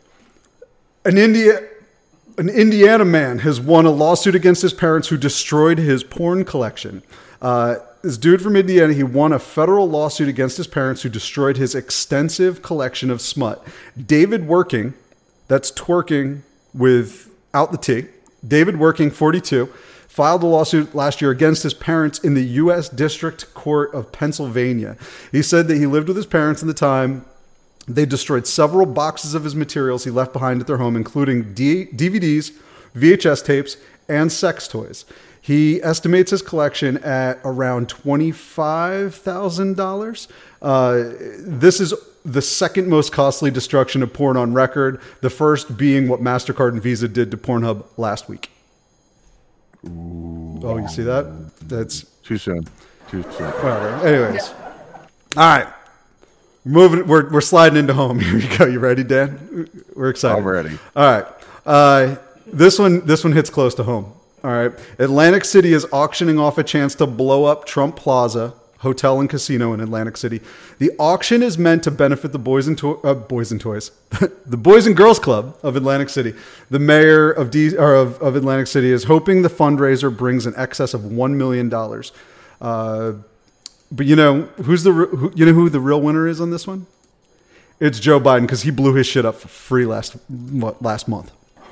An Indiana man has won a lawsuit against his parents who destroyed his porn collection. This dude from Indiana, he won a federal lawsuit against his parents who destroyed his extensive collection of smut. David Working, that's twerking without the T. David Working, 42, filed a lawsuit last year against his parents in the U.S. District Court of Pennsylvania. He said that he lived with his parents at the time. They destroyed several boxes of his materials he left behind at their home, including DVDs, VHS tapes, and sex toys. He estimates his collection at around $25,000. This is the second most costly destruction of porn on record, the first being what MasterCard and Visa did to Pornhub last week. Ooh. Oh, you see that? That's too soon. Whatever. Anyways. All right. We're sliding into home. Here you go. You ready, Dan? We're excited. I'm ready. All right. This one hits close to home. All right. Atlantic City is auctioning off a chance to blow up Trump Plaza Hotel and Casino in Atlantic City. The auction is meant to benefit the Boys and Toys, the Boys and Girls Club of Atlantic City. The mayor of Atlantic City is hoping the fundraiser brings an excess of $1 million. But who the real winner is on this one? It's Joe Biden, because he blew his shit up for free last month.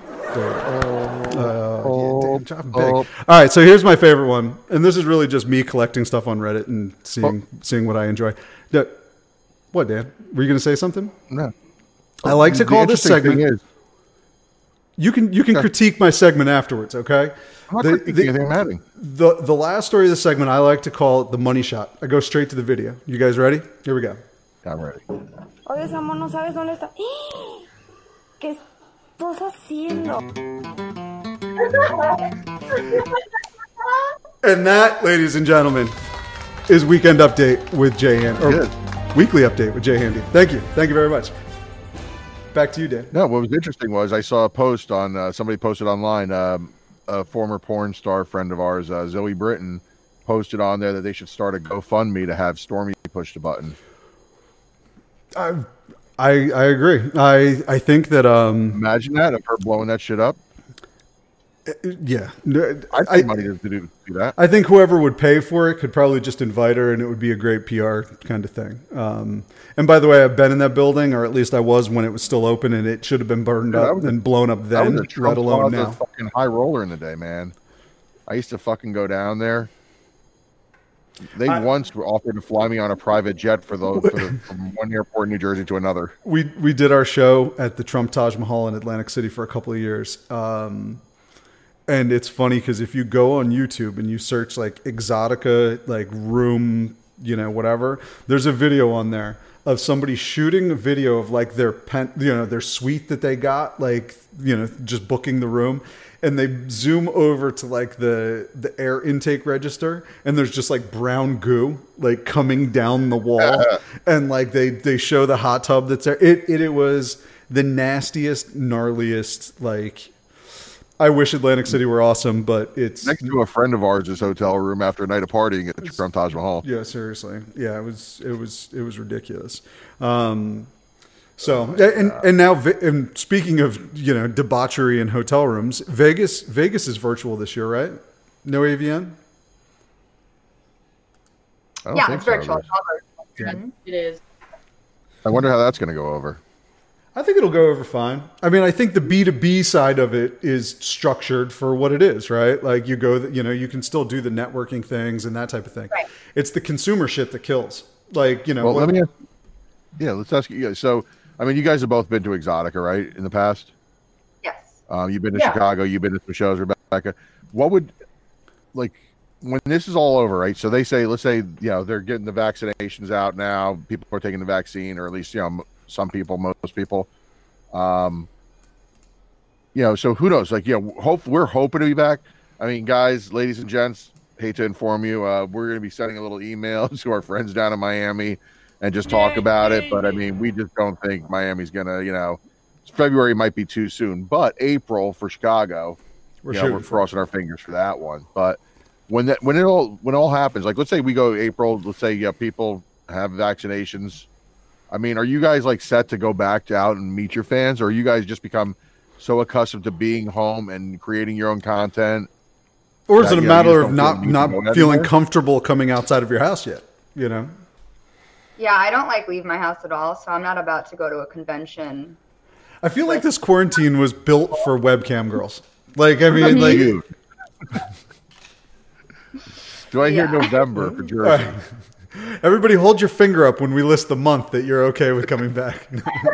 All right, so here's my favorite one, and this is really just me collecting stuff on Reddit and seeing what I enjoy. What, Dan? Were you going to say something? No. I like to call this segment. You can critique my segment afterwards, okay? I'm not critiquing anything I'm adding. The last story of the segment I like to call the money shot. I go straight to the video. You guys ready? Here we go. I'm ready. Oye, Samuel, no sabes dónde está. ¿Qué estás haciendo? And that, ladies and gentlemen, is Weekend Update with Jay Handy. Or Weekly Update with Jay Handy. Thank you. Thank you very much. Back to you, Dan. No, what was interesting was I saw a post on, somebody posted online, a former porn star friend of ours, Zoe Britton, posted on there that they should start a GoFundMe to have Stormy push the button. I agree. I think that... Imagine that, of her blowing that shit up. Yeah. I think money to do that. I think whoever would pay for it could probably just invite her, and it would be a great PR kind of thing. And by the way, I've been in that building, or at least I was when it was still open, and it should have been burned up and blown up then, let alone now. Fucking high roller in the day, man. I used to fucking go down there. They once offered to fly me on a private jet from one airport in New Jersey to another. We did our show at the Trump Taj Mahal in Atlantic City for a couple of years. And it's funny because if you go on YouTube and you search like Exotica, like room, whatever, there's a video on there of somebody shooting a video of like their suite that they got, like, just booking the room. And they zoom over to like the air intake register, and there's just like brown goo like coming down the wall, and like they show the hot tub that's there. It was the nastiest, gnarliest. Like, I wish Atlantic City were awesome, but it's next to a friend of ours' hotel room after a night of partying at Trump Taj Mahal. Yeah, seriously. Yeah, it was ridiculous. So and now, and speaking of debauchery in hotel rooms, Vegas is virtual this year, right? No AVN. Yeah, it's virtual. Yeah. It is. I wonder how that's going to go over. I think it'll go over fine. I mean, I think the B2B side of it is structured for what it is, right? Like you go, you can still do the networking things and that type of thing. Right. It's the consumer shit that kills. Like, Well, let's ask you. So, I mean, you guys have both been to Exotica, right, in the past? Yes. You've been to Chicago. You've been to some shows, Rebecca. What would, like, when this is all over, right? So let's say, they're getting the vaccinations out now. People are taking the vaccine, or at least, some people, most people. So who knows? Like, we're hoping to be back. I mean, guys, ladies and gents, hate to inform you, we're going to be sending a little email to our friends down in Miami and just talk about it. But I mean, we just don't think Miami's going to, February might be too soon, but April for Chicago, we're crossing our fingers for that one. But when it all happens, like let's say we go April, let's say people have vaccinations. I mean, are you guys like set to go back out and meet your fans, or you guys just become so accustomed to being home and creating your own content? Or is it a matter of not feeling comfortable coming outside of your house yet? Yeah, I don't leave my house at all, so I'm not about to go to a convention. I feel like this quarantine was built for webcam girls. Like, I mean, like... Do I hear November for Jersey? Everybody hold your finger up when we list the month that you're okay with coming back.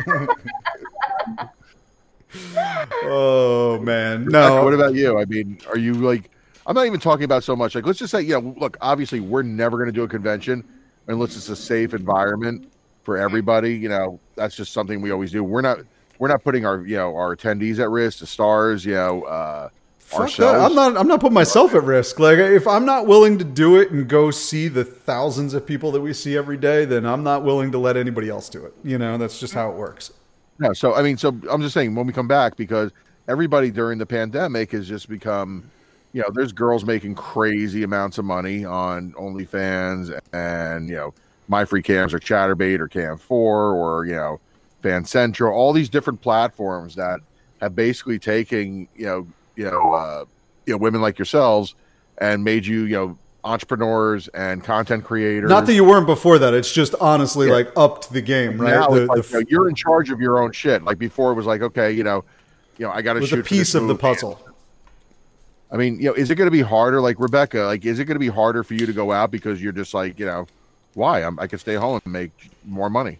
Oh, man. No. What about you? I mean, are you like... I'm not even talking about so much. Like, let's just say, look, obviously we're never going to do a convention unless it's a safe environment for everybody. That's just something we always do. We're not putting our attendees at risk, the stars, ourselves. I'm not putting myself at risk. Like, if I'm not willing to do it and go see the thousands of people that we see every day, then I'm not willing to let anybody else do it. That's just how it works. No, so I'm just saying when we come back, because everybody during the pandemic has just become, there's girls making crazy amounts of money on OnlyFans and, My Free Cams or Chatterbait or Cam4 or, Fan Central, all these different platforms that have basically taken, women like yourselves and made you, entrepreneurs and content creators. Not that you weren't before that. It's just honestly like upped the game, right? Now you're in charge of your own shit. Like before it was like, okay, I got to shoot a piece of the puzzle. I mean, is it going to be harder? Like Rebecca, like, is it going to be harder for you to go out because you're just like, why? I can stay home and make more money.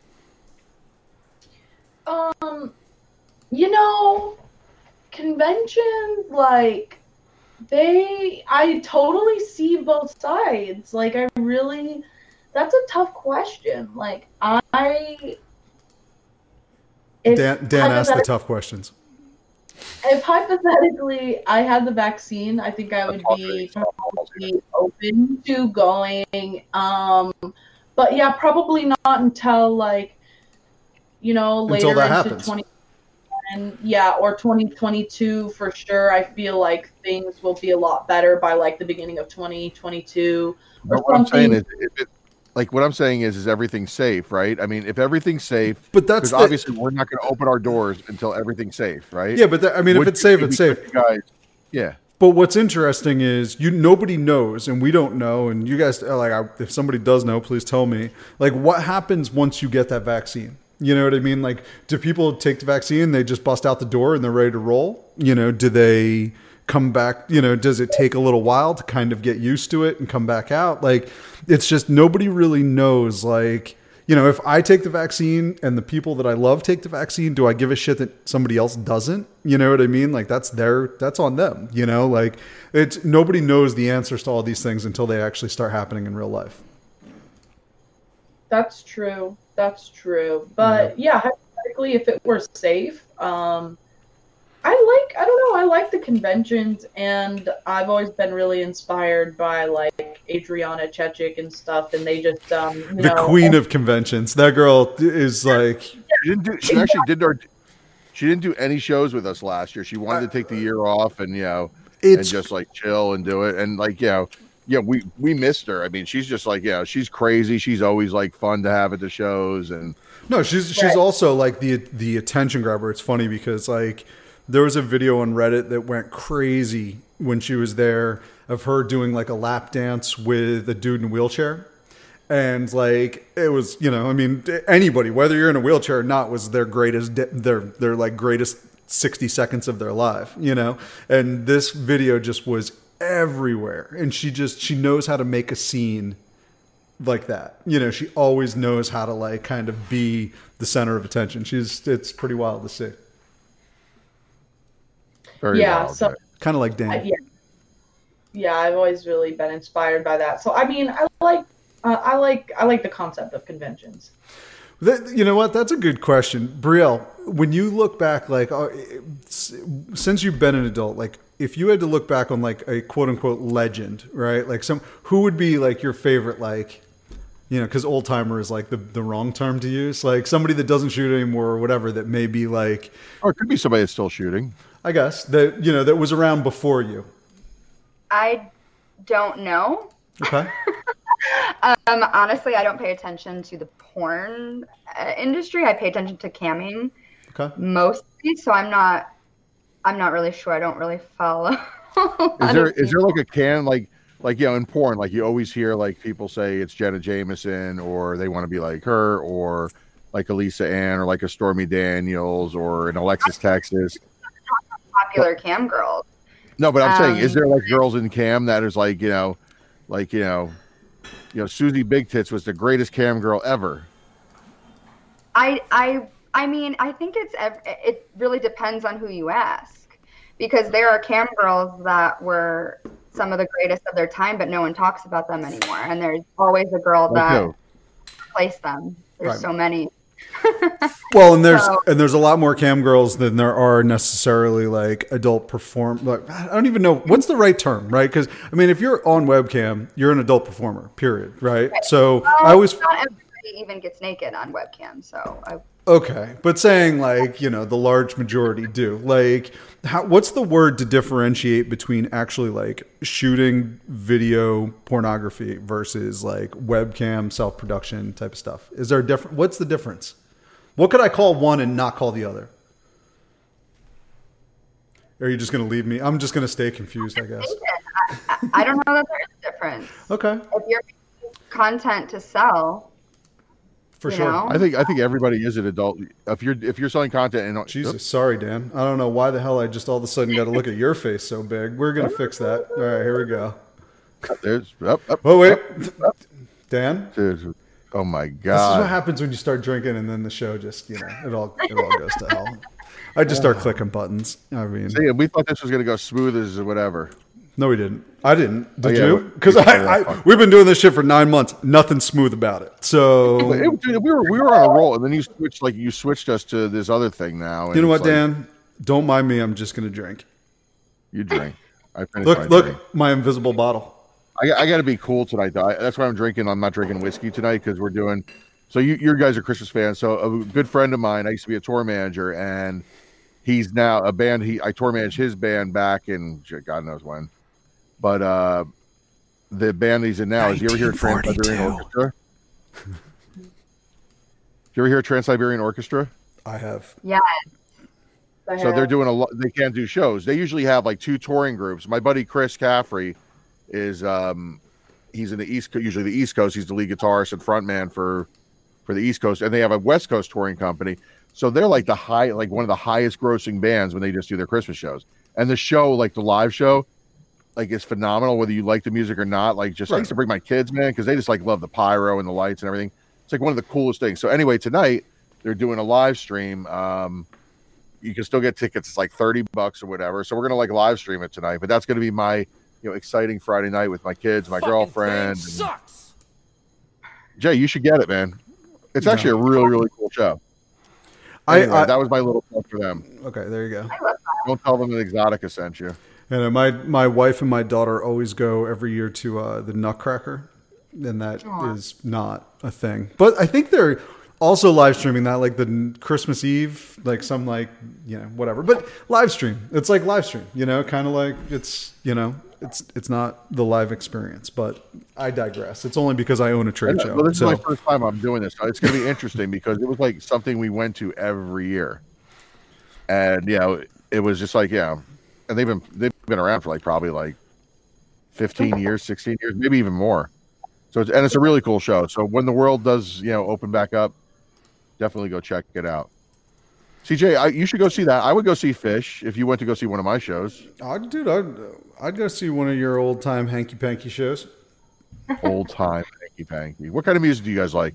Conventions, I totally see both sides. That's a tough question. Dan asked the tough questions. If hypothetically I had the vaccine, I think I would be probably open to going. But yeah, probably not until later into 2020. Or 2022 for sure. I feel like things will be a lot better by the beginning of 2022. What I'm saying is everything safe, right? I mean, if everything's safe, but that's obviously we're not going to open our doors until everything's safe, right? Yeah, but if it's safe, it's safe, guys. Yeah. But what's interesting is nobody knows, and we don't know, and you guys are if somebody does know, please tell me. What happens once you get that vaccine? You know what I mean? Do people take the vaccine, they just bust out the door and they're ready to roll? Do they come back? Does it take a little while to kind of get used to it and come back out? It's just nobody really knows. If I take the vaccine and the people that I love take the vaccine, do I give a shit that somebody else doesn't? You know what I mean? That's on them. It's nobody knows the answers to all these things until they actually start happening in real life. That's true. But yeah, hypothetically, if it were safe, I like the conventions, and I've always been really inspired by Adriana Chechik and stuff, and they just the queen of conventions. That girl is she didn't do any shows with us last year. She wanted to take the year off and and just chill and do it, and we missed her. I mean, she's just she's crazy. She's always fun to have at the shows, and no, she's also the attention grabber. It's funny because there was a video on Reddit that went crazy when she was there of her doing a lap dance with a dude in a wheelchair, and it was anybody, whether you're in a wheelchair or not, was their greatest greatest 60 seconds of their life, and this video just was everywhere, and she knows how to make a scene like that. She always knows how to kind of be the center of attention. It's pretty wild to see. Very wild, so right? Kind of like Dan. I've always really been inspired by that. So I mean, I like the concept of conventions. You know what? That's a good question, Brielle. When you look back, since you've been an adult, like if you had to look back on like a quote unquote legend, right? Like who would be like your favorite, like, you know, because old timer is like the wrong term to use, like somebody that doesn't shoot anymore or whatever, that may be like, or it could be somebody that's still shooting. I guess that, you know, that was around before you. I don't know. Okay. Honestly, I don't pay attention to the porn industry. I pay attention to camming mostly, so I'm not really sure. I don't really follow. Is there like a cam, like you know, in porn, like you always hear like people say it's Jenna Jameson, or they want to be like her, or like Elisa Ann, or like a Stormy Daniels, or an Alexis Texas. Popular cam girls. No, but I'm saying, is there like girls in cam that is like, you know, Susie Big Tits was the greatest cam girl ever. I mean, I think it really depends on who you ask, because there are cam girls that were some of the greatest of their time, but no one talks about them anymore. And there's always a girl that replaced them. There's so many. Well, and there's a lot more cam girls than there are necessarily like adult perform. Like, I don't even know what's the right term, right? Because I mean, if you're on webcam, you're an adult performer, period, right? So I always not everybody even gets naked on webcam, so okay, but saying like, you know, the large majority do. Like, what's the word to differentiate between actually like shooting video pornography versus like webcam self-production type of stuff? Is there a different? What's the difference? What could I call one and not call the other? Or are you just going to leave me? I'm just going to stay confused, I guess. I don't know that there is a difference. Okay. If you're content to sell, for sure. know? I think everybody is an adult. If you're selling content, and Jesus, sorry, Dan. I don't know why the hell I just all of a sudden got to look at your face so big. We're going to fix that. All right, here we go. There's oh wait, Dan. Dude, oh my God. This is what happens when you start drinking, and then the show just, you know, it all goes to hell. I just start clicking buttons. I mean, see, we thought this was going to go smooth as whatever. No, we didn't. I didn't. Did you? Because we've been doing this shit for 9 months. Nothing smooth about it. So dude, we were on a roll, and then you switched us to this other thing now. You know what, Dan? Don't mind me. I'm just gonna drink. You drink. I look, my invisible bottle. I got to be cool tonight, though. That's why I'm drinking. I'm not drinking whiskey tonight because we're doing. So you guys are Christmas fans. So a good friend of mine, I used to be a tour manager, and he's now a band. I tour managed his band back in God knows when. But the band he's in now, is you ever hear Trans-Siberian Orchestra? You ever hear Trans-Siberian Orchestra? I have. Yeah. So they're doing a lot. They can't do shows. They usually have like 2 touring groups. My buddy Chris Caffrey is he's in the East Coast, usually the East Coast. He's the lead guitarist and frontman for the East Coast, and they have a West Coast touring company. So they're like one of the highest grossing bands when they just do their Christmas shows. And the show, like the live show, like is phenomenal, whether you like the music or not. Like just I used to bring my kids, man, because they just like love the pyro and the lights and everything. It's like one of the coolest things. So anyway, tonight they're doing a live stream. You can still get tickets. It's like $30 or whatever. So we're gonna like live stream it tonight. But that's gonna be my exciting Friday night with my kids, my girlfriend. Sucks. Jay, you should get it, man. It's actually a really, really cool show. Anyway, that was my little plug for them. Okay, there you go. Don't tell them that Exotica sent you. And my wife and my daughter always go every year to the Nutcracker, and that is not a thing. But I think they're also live streaming that, like the Christmas Eve, like some whatever. But live stream, it's like live stream, kind of like it's not the live experience. But I digress. It's only because I own a trade show. Well, this is my first time I'm doing this. It's going to be interesting because it was like something we went to every year, and it was just like and they've been around for probably 15 years, 16 years, maybe even more. So it's a really cool show. So when the world does open back up, definitely go check it out. CJ, you should go see that. I would go see Fish if you went to go see one of my shows. I'd go see one of your old time hanky panky shows. Old time hanky panky. What kind of music do you guys like?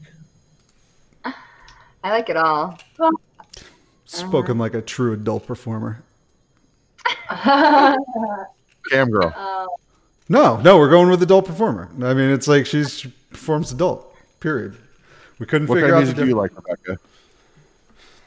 I like it all. Spoken like a true adult performer. Cam girl. No, we're going with adult performer. I mean, it's like she performs adult. Period. We couldn't figure out. What kind of music do you like, Rebecca?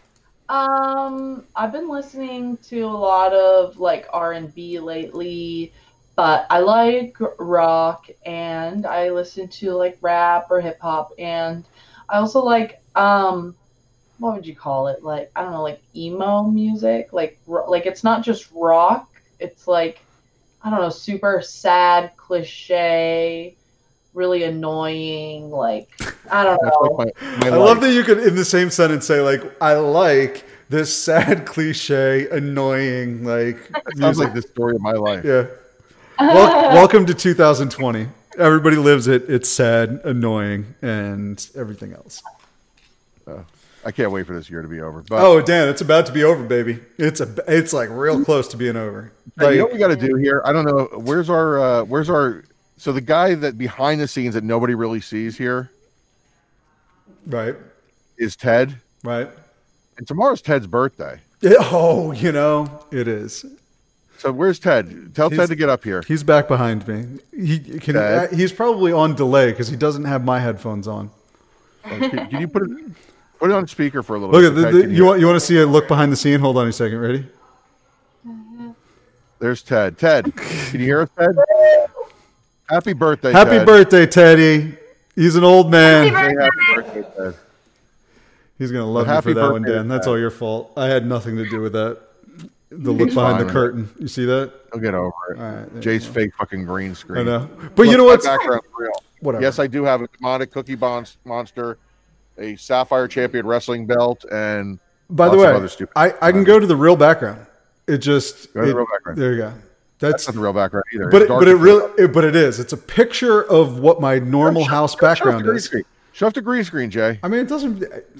I've been listening to a lot of like R&B lately, but I like rock and I listen to like rap or hip hop, and I also like what would you call it? Like, I don't know, like emo music, like it's not just rock, it's like, I don't know, super sad, cliche, really annoying, like, I don't know. I love that you could in the same sentence say like, I like this sad, cliche, annoying, like sounds like the story of my life. Yeah. Welcome to 2020. Everybody lives it. It's sad, annoying, and everything else. I can't wait for this year to be over. But, oh, Dan, it's about to be over, baby. It's like real close to being over. Hey, you know what we got to do here? I don't know. Where's our so the guy that behind the scenes that nobody really sees here, right, is Ted. Right. And tomorrow's Ted's birthday. Oh, it is. So where's Ted? Tell Ted to get up here. He's back behind me. He's probably on delay because he doesn't have my headphones on. Can you put it on speaker for a little bit? Look at you want to see a look behind the scene? Hold on a second. Ready? There's Ted. Ted, can you hear us, Ted? Happy birthday, Happy Ted. birthday, Teddy. He's an old man. Happy birthday, Ted. He's going to love you for that one, Dan. That's all your fault. I had nothing to do with that. The look behind the curtain. You see that? I'll get over it. All right, Jay's fake fucking green screen. I know. But you know what's... Background's real. Whatever. Yes, I do have a demonic cookie monster, a Sapphire Champion wrestling belt, and by the way, I can go to the real background. It just... Go to the real background. There you go. That's not the real background either. But it is. It's a picture of what my normal house background is. Show off the green screen, Jay. I mean, it doesn't...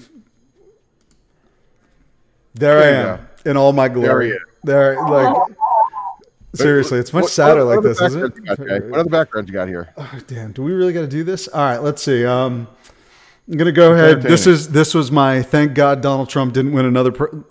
There I am in all my glory. There, like seriously, it's much sadder like this, isn't it? What other backgrounds you got here? Oh, damn, do we really got to do this? All right, let's see. I'm gonna go ahead. This was my thank God Donald Trump didn't win another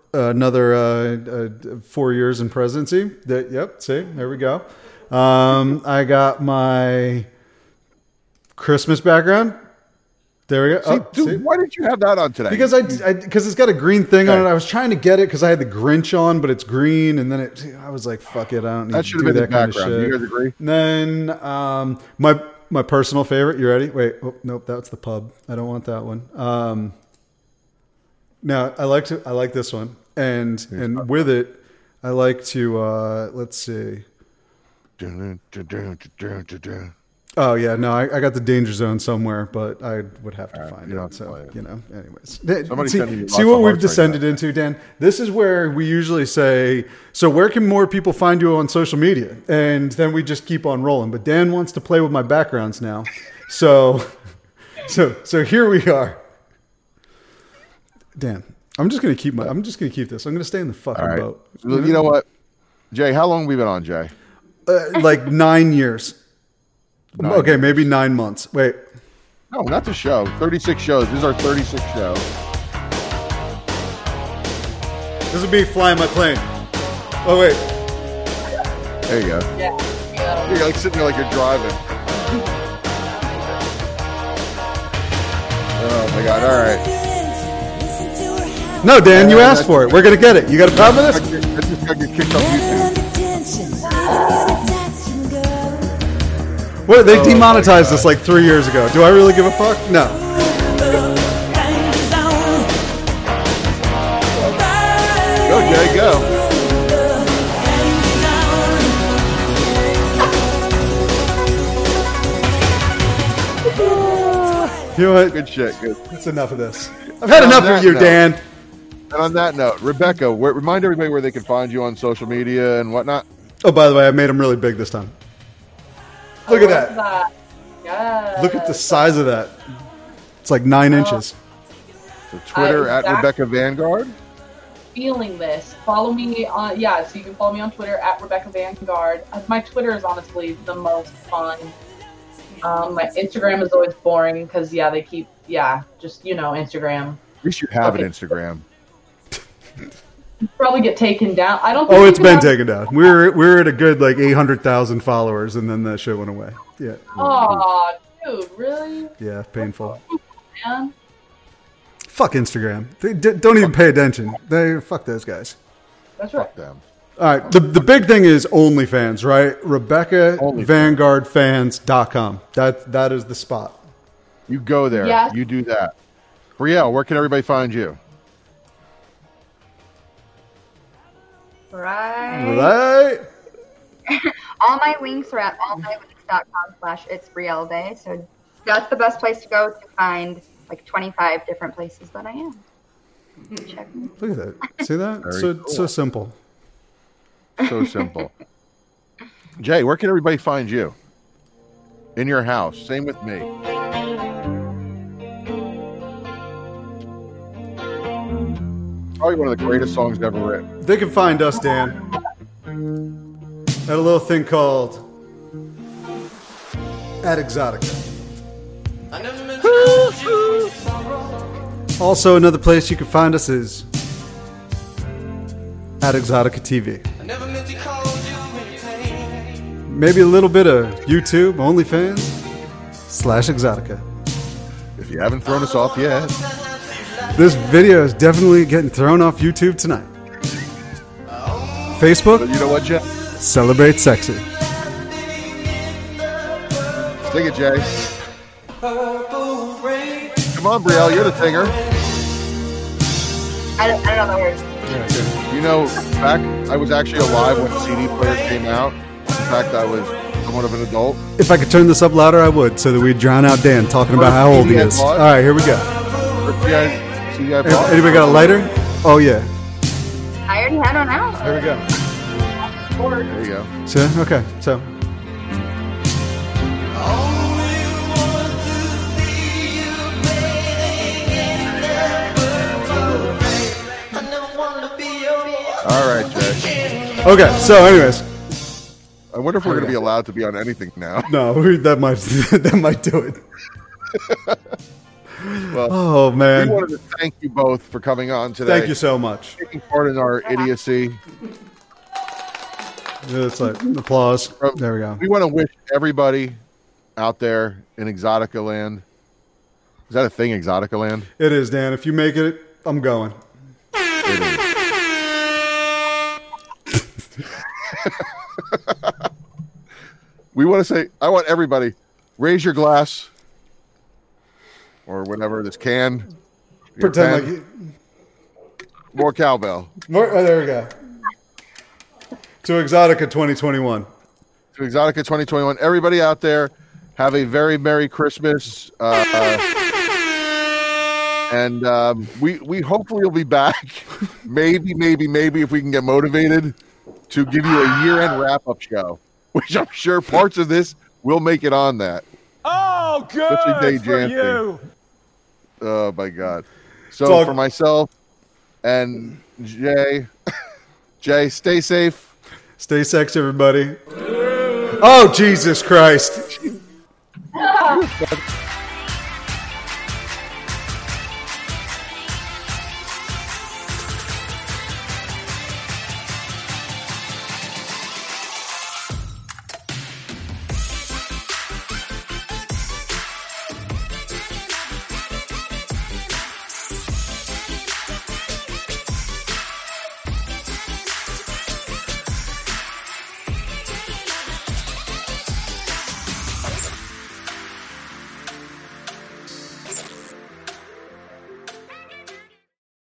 4 years in presidency. Yep, see, there we go. I got my Christmas background. There we go. See? Why didn't you have that on today? Because because it's got a green thing on it. I was trying to get it because I had the Grinch on, but it's green, and then I was like, "Fuck it, I don't need to do that kind of shit." Do you guys agree? And then my personal favorite. You ready? Wait, nope, that's the pub. I don't want that one. Now I like this one, and with it, I like to let's see. Oh yeah, no, I got the Danger Zone somewhere, but I would have to find it. So anyways, see what we've descended into, Dan. This is where we usually say, "So where can more people find you on social media?" And then we just keep on rolling. But Dan wants to play with my backgrounds now, so here we are. Dan, I'm just gonna keep this. I'm gonna stay in the fucking boat. You know what, Jay? How long have we been on, Jay? Like 9 years. Okay, maybe 9 months. Wait. No, not the show. 36 shows. This is our 36th show. This would be flying my plane. Oh, wait. There you go. Yeah. You're like sitting there like you're driving. Oh, my God. All right. No, Dan, you asked for it. We're going to get it. You got a problem with this? I just got to get kicked off YouTube. What, they demonetized this like 3 years ago. Do I really give a fuck? No. Go, Jay, go. You know what? Good shit. Good. That's enough of this. I've had enough of you, Dan. And on that note, Rebecca, remind everybody where they can find you on social media and whatnot. Oh, by the way, I made them really big this time. Look at that. Yes. Look at the size of that. It's like 9 inches. So Twitter at Rebecca Vanguard. Feeling this. Follow me on, so you can follow me on Twitter at Rebecca Vanguard. My Twitter is honestly the most fun. My Instagram is always boring because, they keep, Instagram. At least you have an Instagram. Probably get taken down. I don't think it's been taken down. We're at a good like 800,000 followers, and then that shit went away. Yeah. Oh, dude, really? Yeah, painful. Man. fuck Instagram. They don't even pay attention. Fuck those guys. That's right. Fuck them. All right. The big thing is OnlyFans, right? RebeccaVanguardFans.com. That is the spot. You go there. Yes. You do that. Brielle, where can everybody find you? Right. All my links are at allmylinks.com/itsbrielle day. So that's the best place to go to find like 25 different places that I am. Check me. Look at that. See that? So simple. So simple. Jay, where can everybody find you? In your house. Same with me. Probably one of the greatest songs ever written. They can find us, Dan, at a little thing called At Exotica. Also, another place you can find us is at Exotica TV. Maybe a little bit of YouTube, OnlyFans, /Exotica. If you haven't thrown us off yet. This video is definitely getting thrown off YouTube tonight. Facebook? But you know what, Jay? Celebrate Sexy. Sing it, Jay. Come on, Brielle, you're the singer. I don't know the words. You know, back I was actually alive when CD players came out. In fact, I was somewhat of an adult. If I could turn this up louder, I would, so that we'd drown out Dan talking about how old he is. All right, here we go. Anybody got a lighter? Oh, yeah. I already had one out. Here we go. There you go. So, okay, so. All right, Jay. Okay, so anyways. I wonder if we're going to be allowed to be on anything now. No, that might do it. Well, oh, man. We wanted to thank you both for coming on today. Thank you so much. Taking part in our idiocy. It's like applause. There we go. We want to wish everybody out there in Exotica Land. Is that a thing, Exotica Land? It is, Dan. If you make it, I'm going. It is. We want to say, I want everybody, raise your glass or whatever, this can. Pretend like more cowbell. More, there we go. To Exotica 2021. To Exotica 2021. Everybody out there, have a very Merry Christmas. And we hopefully will be back. maybe if we can get motivated to give you a year-end wrap-up show, which I'm sure parts of this will make it on that. Oh, good for you. Oh, my God. So for myself and Jay, stay safe. Stay sexy, everybody. Oh, Jesus Christ.